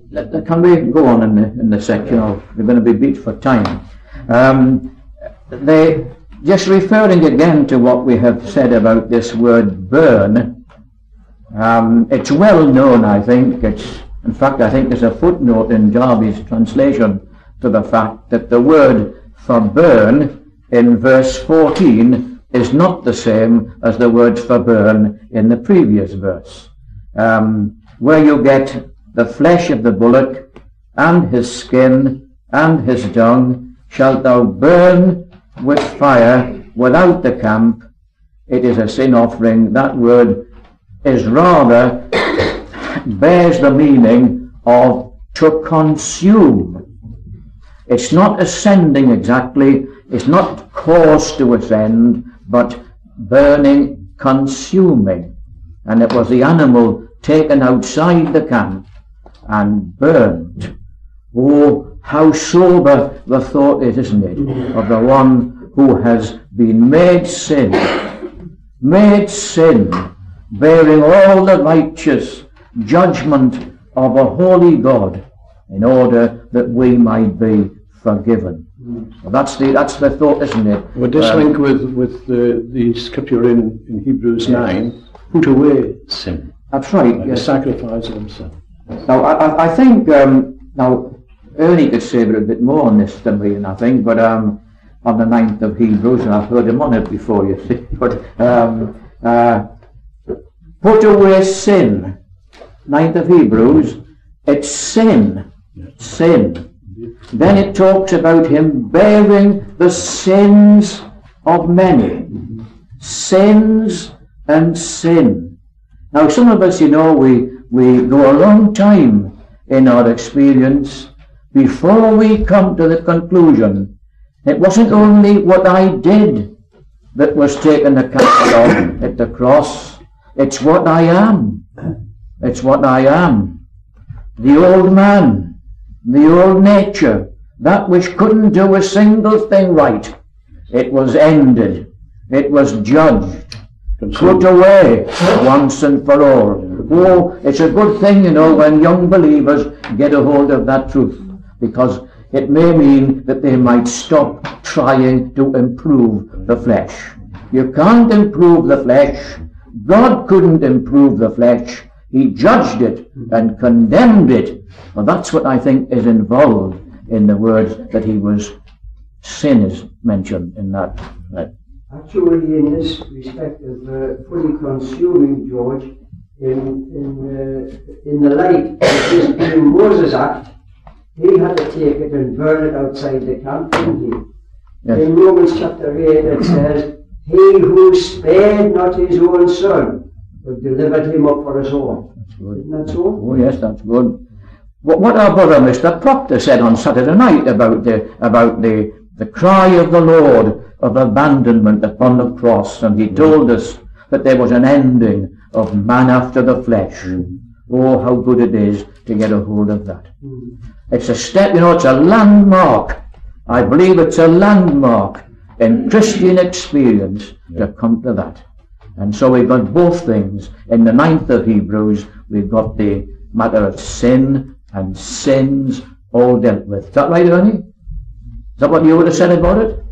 Can we go on in the, in the section? Or we're going to be beat for time. Um, they, just referring again to what we have said about this word burn, um, it's well known, I think. It's, in fact, I think there's a footnote in Darby's translation to the fact that the word for burn in verse fourteen is not the same as the word for burn in the previous verse, um, where you get the flesh of the bullock, and his skin, and his dung, shalt thou burn with fire without the camp. It is a sin offering. That word is rather, bears the meaning of to consume. It's not ascending exactly, it's not caused to ascend, but burning, consuming. And it was the animal taken outside the camp and burned. Oh, how sober the thought is, isn't it, of the one who has been made sin, made sin, bearing all the righteous judgment of a holy God, in order that we might be forgiven. Well, that's the that's the thought, isn't it? Would this um, link with, with the, the scripture in, in Hebrews nine, put away sin? That's right. Like Yes. the sacrifice of himself. Now, I, I think, um, now, Ernie could say a little bit more on this than me, and I think, but um, on the ninth of Hebrews, and I've heard him on it before, you see, but um, uh, put away sin. ninth of Hebrews, it's sin. Sin. Then it talks about him bearing the sins of many. Sins and sin. Now, some of us, you know, we, we go a long time in our experience before we come to the conclusion it wasn't only what I did that was taken account of at the cross, it's what I am. It's what I am. The old man, the old nature, that which couldn't do a single thing right, it was ended. It was judged. Put away once and for all. Oh, it's a good thing, you know, when young believers get a hold of that truth, because it may mean that they might stop trying to improve the flesh. You can't improve the flesh. God couldn't improve the flesh. He judged it and condemned it. Well, that's what I think is involved in the words that he was, sin is mentioned in that. Right. Actually, in this respect of uh, fully consuming, George, in in uh, in the light of this being Moses' act, he had to take it and burn it outside the camp, didn't he? Yes. In Romans chapter eight it says, he who spared not his own son, but delivered him up for us all. That's good. Isn't that so? Oh yes, that's good. What, what our brother Mister Proctor said on Saturday night about the about the the cry of the Lord of abandonment upon the cross, and he told us that there was an ending of man after the flesh. Mm. Oh, how good it is to get a hold of that. Mm. It's a step, you know, it's a landmark. I believe it's a landmark in Christian experience yeah. to come to that. And so we've got both things. In the ninth of Hebrews, we've got the matter of sin and sins all dealt with. Is that right, Ernie? Is that what you would have said about it?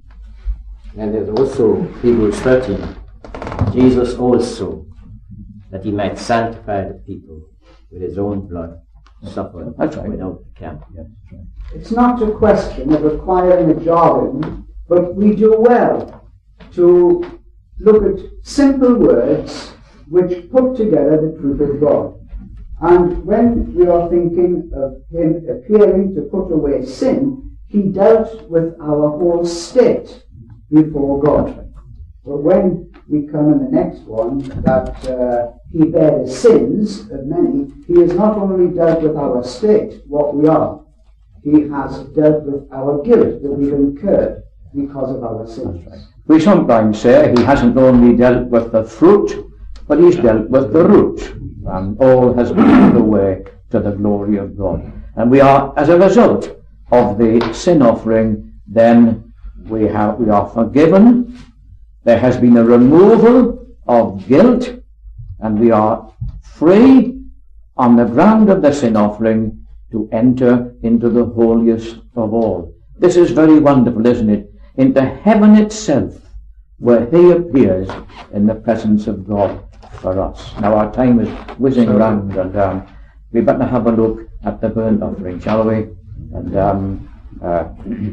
And there's also Hebrews thirteen. Jesus also, that he might sanctify the people with his own blood, suffered That's right. without the camp. Yes, that's right. It's not a question of acquiring a jargon, but we do well to look at simple words which put together the truth of God. And when we are thinking of him appearing to put away sin, he dealt with our whole state before God. But when we come in the next one, that uh, he bare the sins of many, he has not only dealt with our state, what we are, he has dealt with our guilt that we've incurred because of our sins. Right. We sometimes say he hasn't only dealt with the fruit, but he's dealt with the root, and all has been the way to the glory of God. And we are, as a result of the sin offering, then we have we are forgiven. There has been a removal of guilt, and we are free on the ground of the sin offering to enter into the holiest of all. This is very wonderful, isn't it? Into heaven itself, where he appears in the presence of God for us. Now our time is whizzing around, and um, we better have a look at the burnt offering, shall we? And um, uh,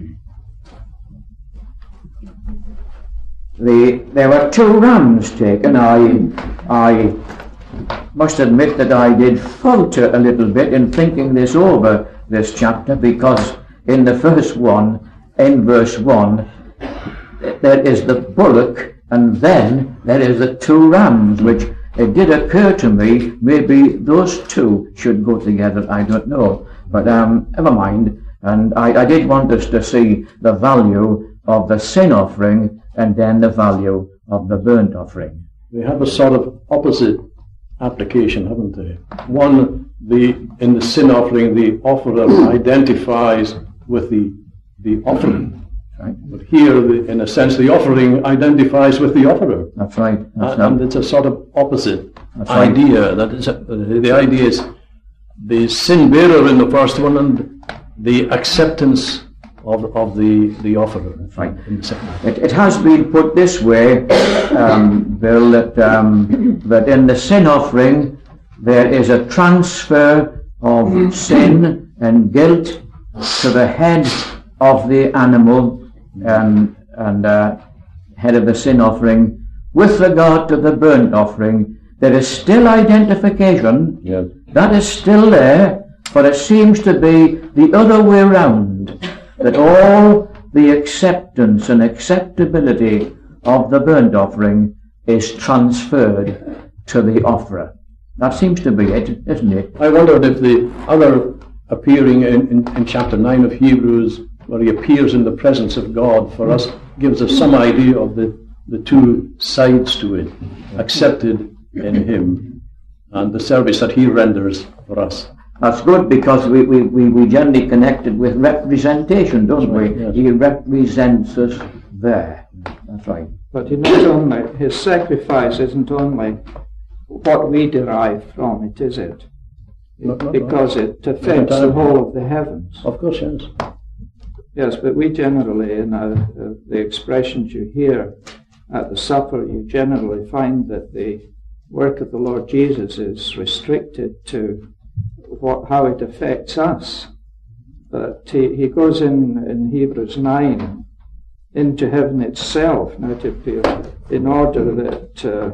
the there were two rams taken. I I must admit that I did falter a little bit in thinking this over, this chapter, because in the first one, in verse one, there is the bullock, and then there is the two rams, which it did occur to me, maybe those two should go together, I don't know. But um, never mind. And I, I did want us to see the value of the sin offering and then the value of the burnt offering. They have a sort of opposite application, haven't they? One, the in the sin offering, the offerer identifies with the the offering. Right. But here, the, in a sense, the offering identifies with the offerer. That's right. That's and, and it's a sort of opposite That's right. idea. That is, a, the idea is the sin bearer in the first one and the acceptance of of the the offerer. That's right. In the second. It, it has been put this way, um, Bill, that um, that in the sin offering there is a transfer of sin and guilt to the head of the animal. And, and uh, head of the sin offering. With regard to the burnt offering, there is still identification. Yes. That is still there, but it seems to be the other way round, that all the acceptance and acceptability of the burnt offering is transferred to the offerer. That seems to be it, isn't it? I wondered if the other appearing in, in, in chapter nine of Hebrews, where he appears in the presence of God for us, gives us some idea of the, the two sides to it, accepted in him, and the service that he renders for us. That's good, because we, we, we, we generally connect it with representation, don't Right, we? yes. He represents us there. That's right. But he not only, his sacrifice isn't only what we derive from it, is it? Not- not- Because it affects the whole of the heavens. Of course, yes. Yes, but we generally, in uh, uh, the expressions you hear at the supper, you generally find that the work of the Lord Jesus is restricted to what, how it affects us. But he, he goes in, in Hebrews nine, into heaven itself, now to appear, in order that uh,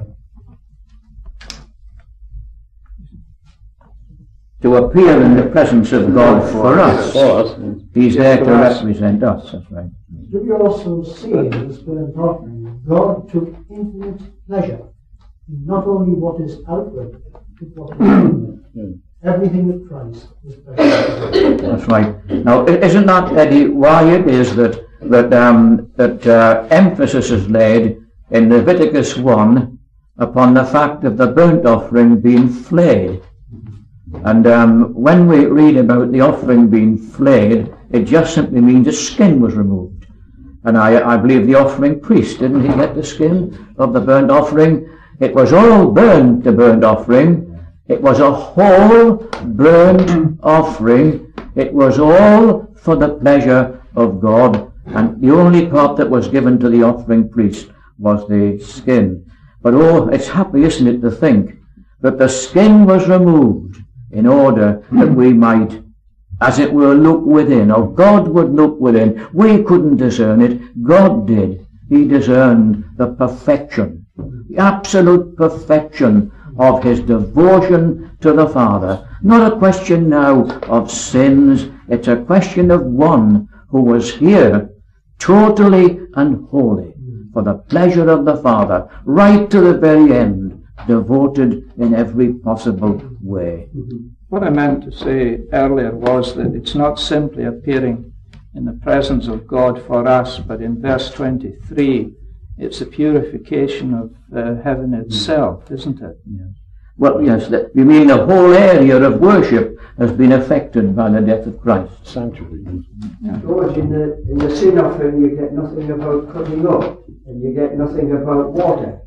To appear in the presence of God for us. For us. He's Yes, there for to us. represent us. That's right. Do you also see in this burnt offering, God took infinite pleasure in not only what is outward, but what is inward. Yeah. Everything with Christ is precious. That's right. Now, i- isn't that, Eddie, why it is that that um, that uh, emphasis is laid in Leviticus one upon the fact of the burnt offering being flayed? And um, when we read about the offering being flayed, it just simply means the skin was removed. And I, I believe the offering priest, didn't he get the skin of the burnt offering? It was all burnt, the burnt offering. It was a whole burnt offering. It was all for the pleasure of God. And the only part that was given to the offering priest was the skin. But oh, it's happy, isn't it, to think that the skin was removed in order that we might, as it were, look within, or God would look within. We couldn't discern it. God did. He discerned the perfection, the absolute perfection of his devotion to the Father. Not a question now of sins. It's a question of one who was here totally and wholly for the pleasure of the Father, right to the very end, devoted in every possible way. what I meant to say earlier was that it's not simply appearing in the presence of God for us, but in verse twenty-three, it's the purification of uh, heaven itself, isn't it? Yes. Well, yes, that, you mean the whole area of worship has been affected by the death of Christ. Sanctuary. Yeah. George, in the, in the sin offering you get nothing about cutting up, and you get nothing about water.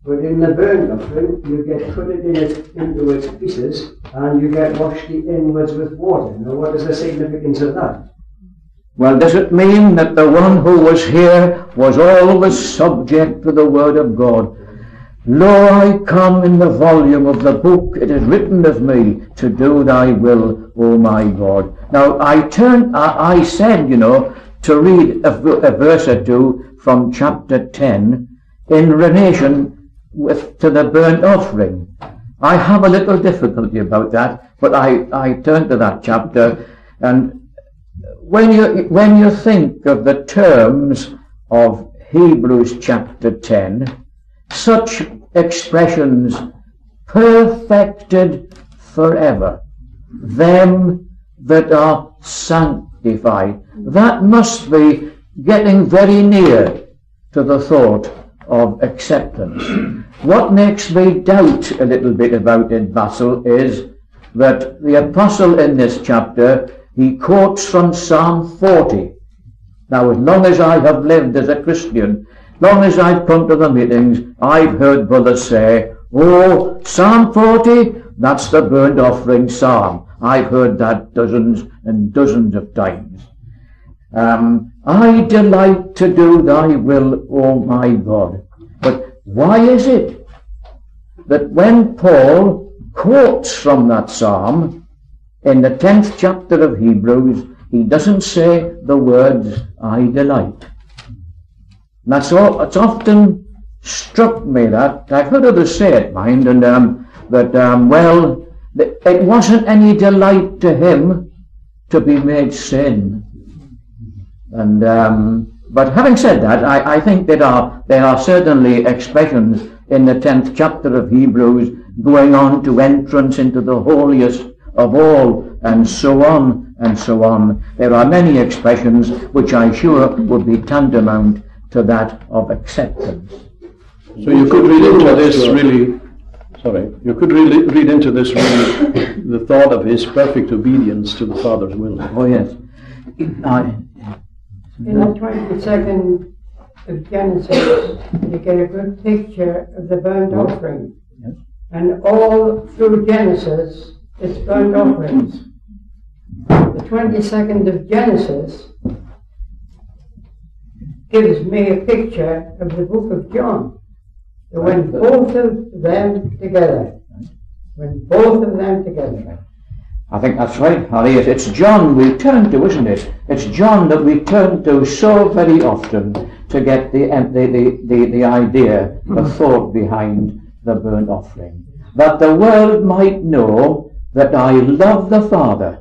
But in the burnt offering, you get cut it in it, into its pieces, and you get washed the inwards with water. Now, what is the significance of that? Well, does it mean that the one who was here was always subject to the word of God? Lo, I come in the volume of the book, it is written of me, to do thy will, O my God. Now, I turned, I, I said, you know, to read a, a verse or two from chapter ten in relation with, to the burnt offering. I have a little difficulty about that, but I, I turned to that chapter, and when you, when you think of the terms of Hebrews chapter ten, such expressions, perfected forever, them that are sanctified, that must be getting very near to the thought of acceptance. What makes me doubt a little bit about it, Basil, is that the apostle in this chapter, he quotes from Psalm forty. Now, as long as I have lived as a Christian, long as I've come to the meetings, I've heard brothers say, oh, Psalm forty, that's the burnt offering psalm. I've heard that dozens and dozens of times. Um, I delight to do thy will, O my God. But why is it that when Paul quotes from that psalm in the tenth chapter of Hebrews, he doesn't say the words, I delight? And that's all, it's often struck me that, I've heard others say it, mind, and um, that, um, well, it wasn't any delight to him to be made sin. And, um, but having said that, I, I think there are, there are certainly expressions in the tenth chapter of Hebrews going on to entrance into the holiest of all, and so on, and so on. There are many expressions which I'm sure would be tantamount to that of acceptance. So you could read into this really, sorry, you could really read into this really the thought of his perfect obedience to the Father's will. Oh yes. I, In the twenty-second of Genesis, you get a good picture of the burnt offering. Yes. And all through Genesis, it's burnt offerings. The twenty-second of Genesis gives me a picture of the book of John. So when both of them together, when both of them together. I think that's right, Harry. It's John we turn to, isn't it? It's John that we turn to so very often to get the the, the, the, the idea, the thought behind the burnt offering. That the world might know that I love the Father,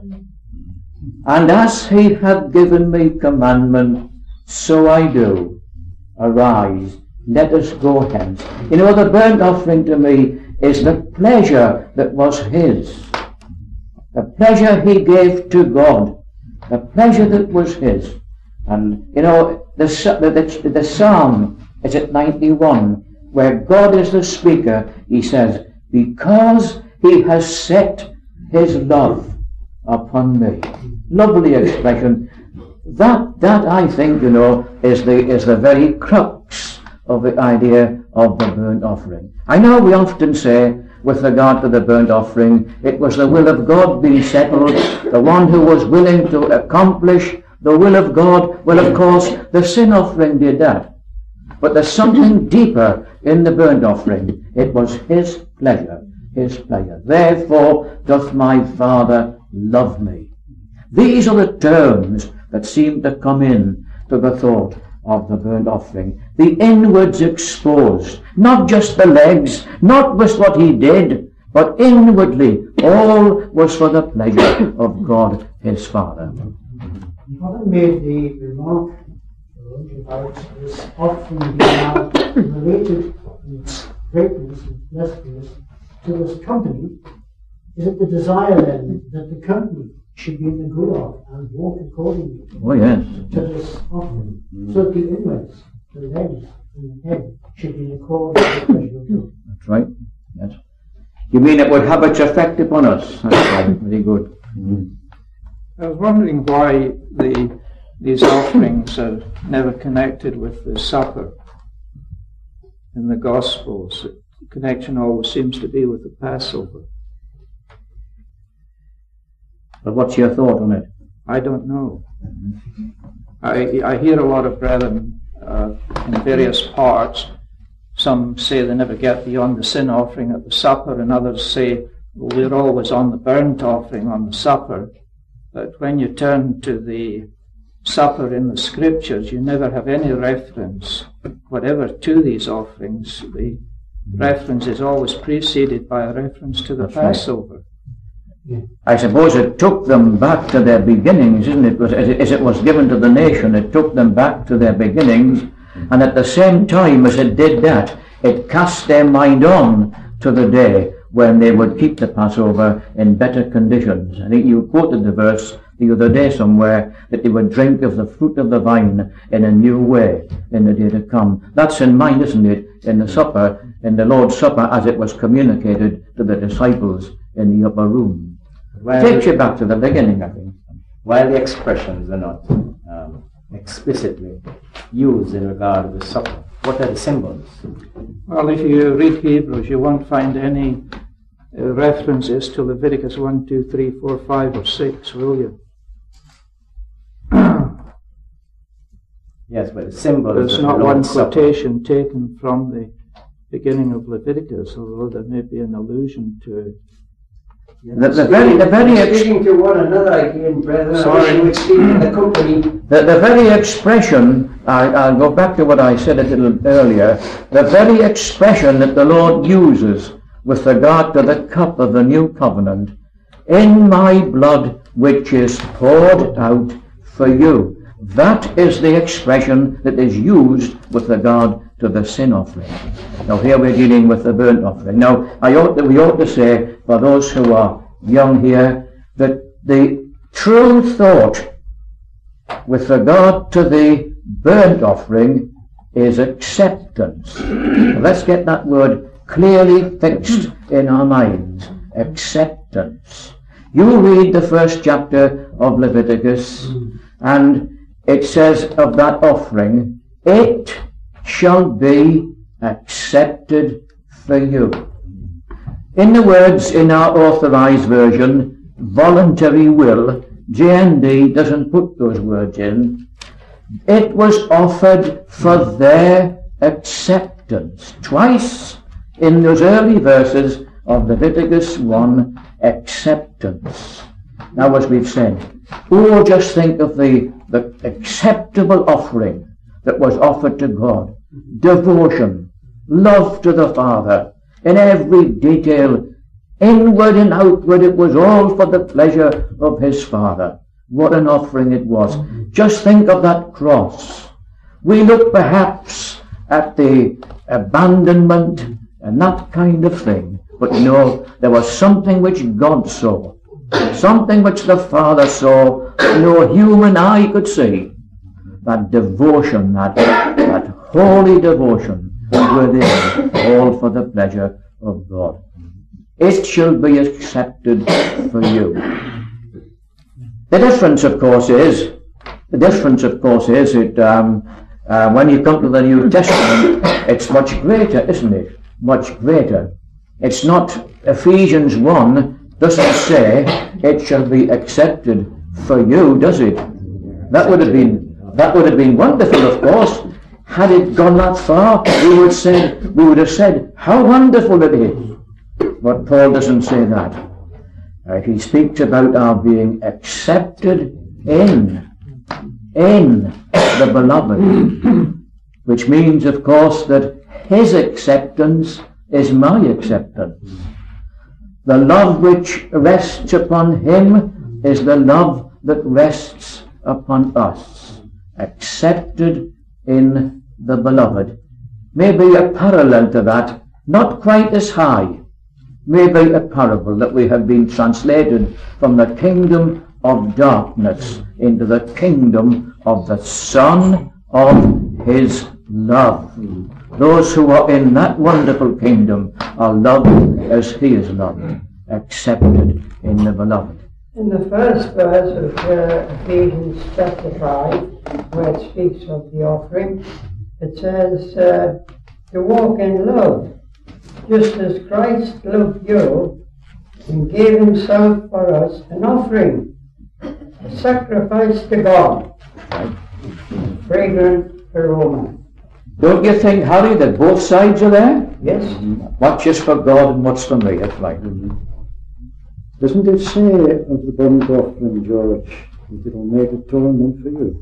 and as he hath given me commandment, so I do. Arise, let us go hence. You know, the burnt offering to me is the pleasure that was his. The pleasure he gave to God. The pleasure that was his. And, you know, the, the, the, the psalm is at ninety-one, where God is the speaker. He says, because he has set his love upon me. Lovely expression. That, that I think, you know, is the, is the very crux of the idea of the burnt offering. I know we often say, with regard to the burnt offering, it was the will of God being settled, the one who was willing to accomplish the will of God. Well, of course, the sin offering did that. But there's something deeper in the burnt offering. It was his pleasure, his pleasure. Therefore doth my Father love me. These are the terms that seem to come in to the thought of the burnt offering. The inwards exposed, not just the legs, not just what he did, but inwardly all was for the pleasure of God his Father. Father made the remark about this offering being now related in its greatness and blessedness to this company. Is it the desire then that the company should be in the good of and walk accordingly oh, yes. to this offering, mm. so that the inwards, the legs, and the head should be in accord with the pleasure of God? That's right. Yes. You mean it would have its effect upon us? That's right. Very good. Mm. I was wondering why the these offerings are never connected with the supper. in the Gospels. The connection always seems to be with the Passover. But what's your thought on it? I don't know. I, I hear a lot of brethren uh, in various parts. Some say they never get beyond the sin offering at the supper, and others say, well, we're always on the burnt offering on the supper. But when you turn to the supper in the scriptures, you never have any reference whatever to these offerings. The reference is always preceded by a reference to the That's Passover. Right. I suppose it took them back to their beginnings, isn't it? As it was given to the nation, it took them back to their beginnings, and at the same time as it did that, it cast their mind on to the day when they would keep the Passover in better conditions. I think you quoted the verse the other day somewhere, that they would drink of the fruit of the vine in a new way in the day to come. That's in mind, isn't it, in the supper, in the Lord's Supper, as it was communicated to the disciples in the upper room. Well, Takes you back to the beginning, I think. While the expressions are not um, explicitly used in regard to the supper, what are the symbols? Well, if you read Hebrews, you won't find any uh, references to Leviticus one, two, three, four, five, or six, will you? Yes, but the symbols. There's not one quotation taken from the beginning of Leviticus, although there may be an allusion to it. The, the very, the very ex- speaking to one another again, brethren. Sorry. I wish you would speak to the company. The, the very expression, I, I'll go back to what I said a little earlier, the very expression that the Lord uses with regard to the cup of the new covenant, in my blood which is poured out for you. That is the expression that is used with regard to the sin offering. Now here we're dealing with the burnt offering. Now I ought to, we ought to say, for those who are young here, that the true thought with regard to the burnt offering is acceptance. Let's get that word clearly fixed in our minds. Acceptance. You read the first chapter of Leviticus, and it says of that offering, it shall be accepted for you. In the words in our authorized version, voluntary will, J N D doesn't put those words in. It was offered for their acceptance. Twice in those early verses of Leviticus one, acceptance. Now, as we've said, oh, just think of the, the acceptable offering that was offered to God. Devotion, love to the Father, in every detail, inward and outward, it was all for the pleasure of his Father. What an offering it was. Just think of that cross. We look perhaps at the abandonment and that kind of thing, but no, there was something which God saw, something which the Father saw that no human eye could see. That devotion, that, that holy devotion within, all for the pleasure of God. It shall be accepted for you. The difference, of course, is, the difference, of course, is it, um, uh, when you come to the New Testament, it's much greater, isn't it? Much greater. It's not, Ephesians one doesn't say it shall be accepted for you, does it? That would have been, that would have been wonderful, of course. Had it gone that far, we would say, we would have said, how wonderful it is. But Paul doesn't say that. Uh, he speaks about our being accepted in, in the beloved, which means, of course, that his acceptance is my acceptance. The love which rests upon him is the love that rests upon us. Accepted in the beloved. Maybe a parallel to that, not quite as high, maybe a parable that we have been translated from the kingdom of darkness into the kingdom of the Son of his love. Those who are in that wonderful kingdom are loved as he is loved, accepted in the beloved. In the first verse of uh, Ephesians chapter five, where it speaks of the offering, it says, uh, to walk in love, just as Christ loved you and gave himself for us an offering, a sacrifice to God, a fragrant aroma. Don't you think, Harry, that both sides are there? Yes. What's just for God and what's for me? That's right. Doesn't it say of the burnt offering, George, that it'll make atonement for you?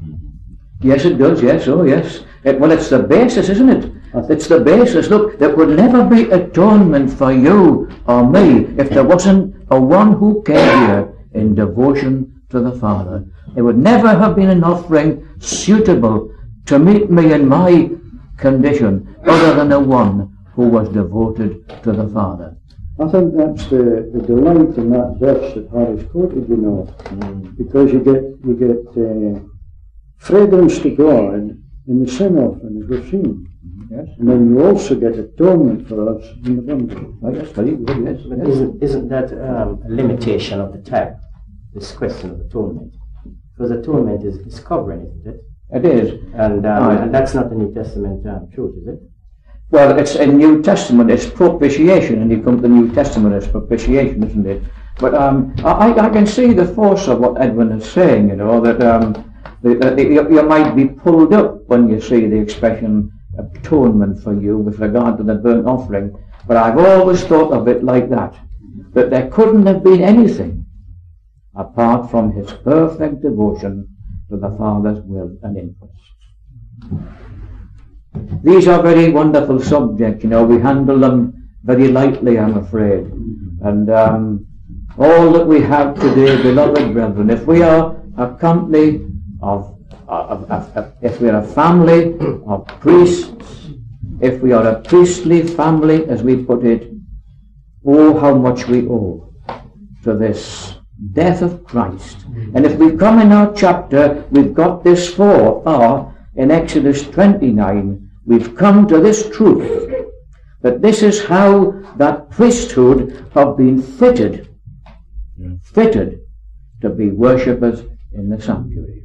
Yes, it does, yes, oh yes. It, well, it's the basis, isn't it? It's the basis. Look, there would never be atonement for you or me if there wasn't a one who came here in devotion to the Father. There would never have been an offering suitable to meet me in my condition other than a one who was devoted to the Father. I think that's the, the delight in that verse that Harry's quoted, you know, mm. because you get you get uh, fragrance to God in the sin offering, as we've seen. Yes. And then you also get atonement for us in the bundle. Oh, yes, very good, yes. But yes. Isn't, isn't that um, a limitation of the type, this question of atonement? Because atonement is, is covering, isn't it? It is. And, um, right. and that's not the New Testament um, truth, is it? Well, it's in New Testament, it's propitiation, and you come to the New Testament, it's propitiation, isn't it? But um, I, I can see the force of what Edwin is saying, you know, that um, the, the, you, you might be pulled up when you see the expression atonement for you with regard to the burnt offering. But I've always thought of it like that, that there couldn't have been anything apart from his perfect devotion to the Father's will and interest. These are very wonderful subjects, you know, we handle them very lightly, I'm afraid. And um, all that we have today, beloved brethren, if we are a company of, of, of, of if we are a family of priests, if we are a priestly family, as we put it, oh, how much we owe to this death of Christ. And if we come in our chapter, we've got this for, or in Exodus twenty-nine, we've come to this truth, that this is how that priesthood have been fitted, fitted to be worshippers in the sanctuary.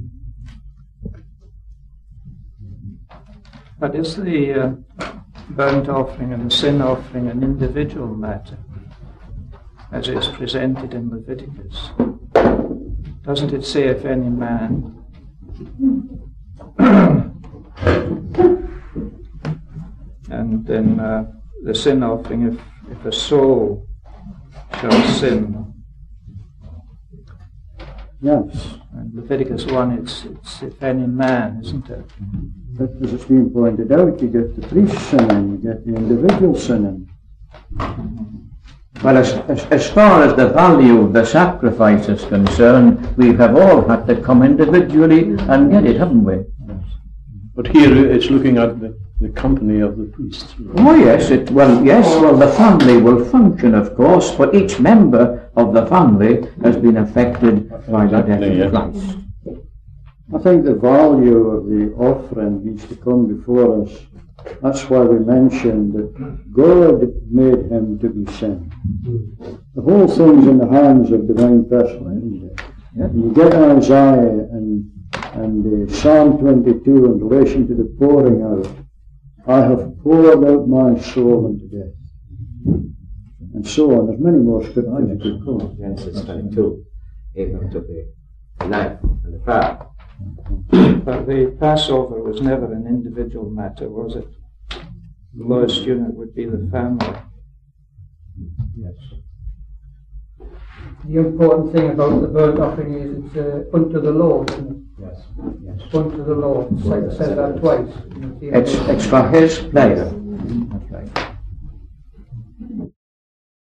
But is the uh, burnt offering and the sin offering an individual matter, as is presented in Leviticus? Doesn't it say, if any man and then uh, the sin offering, if, if a soul shall sin? Yes. And Leviticus one, it's, it's if any man, isn't it? But as it's been pointed out, you get the priest sinning, you get the individual sinning. Well, as, as, as far as the value of the sacrifice is concerned, we have all had to come individually and get it, haven't we? But here it's looking at the, the company of the priests. Oh yes, it, well, yes, well, the family will function, of course, but each member of the family has been affected by the death of yeah. Christ. I think the value of the offering needs to come before us. That's why we mentioned that God made him to be sin. The whole thing's in the hands of divine person, isn't it? Yeah. You get Isaiah and and uh, Psalm twenty-two in relation to the pouring out. I have poured out my soul unto death. And so on. There's many more scriptures that could come. Genesis twenty-two. Abraham took a knife and a fire. But the Passover was never an individual matter, was it? The lowest unit would be the family. Yes. The important thing about the burnt offering is it's uh, unto the Lord, isn't it? Yes. Yes. Unto the Lord. It's like I said that twice. It's, it's for his pleasure.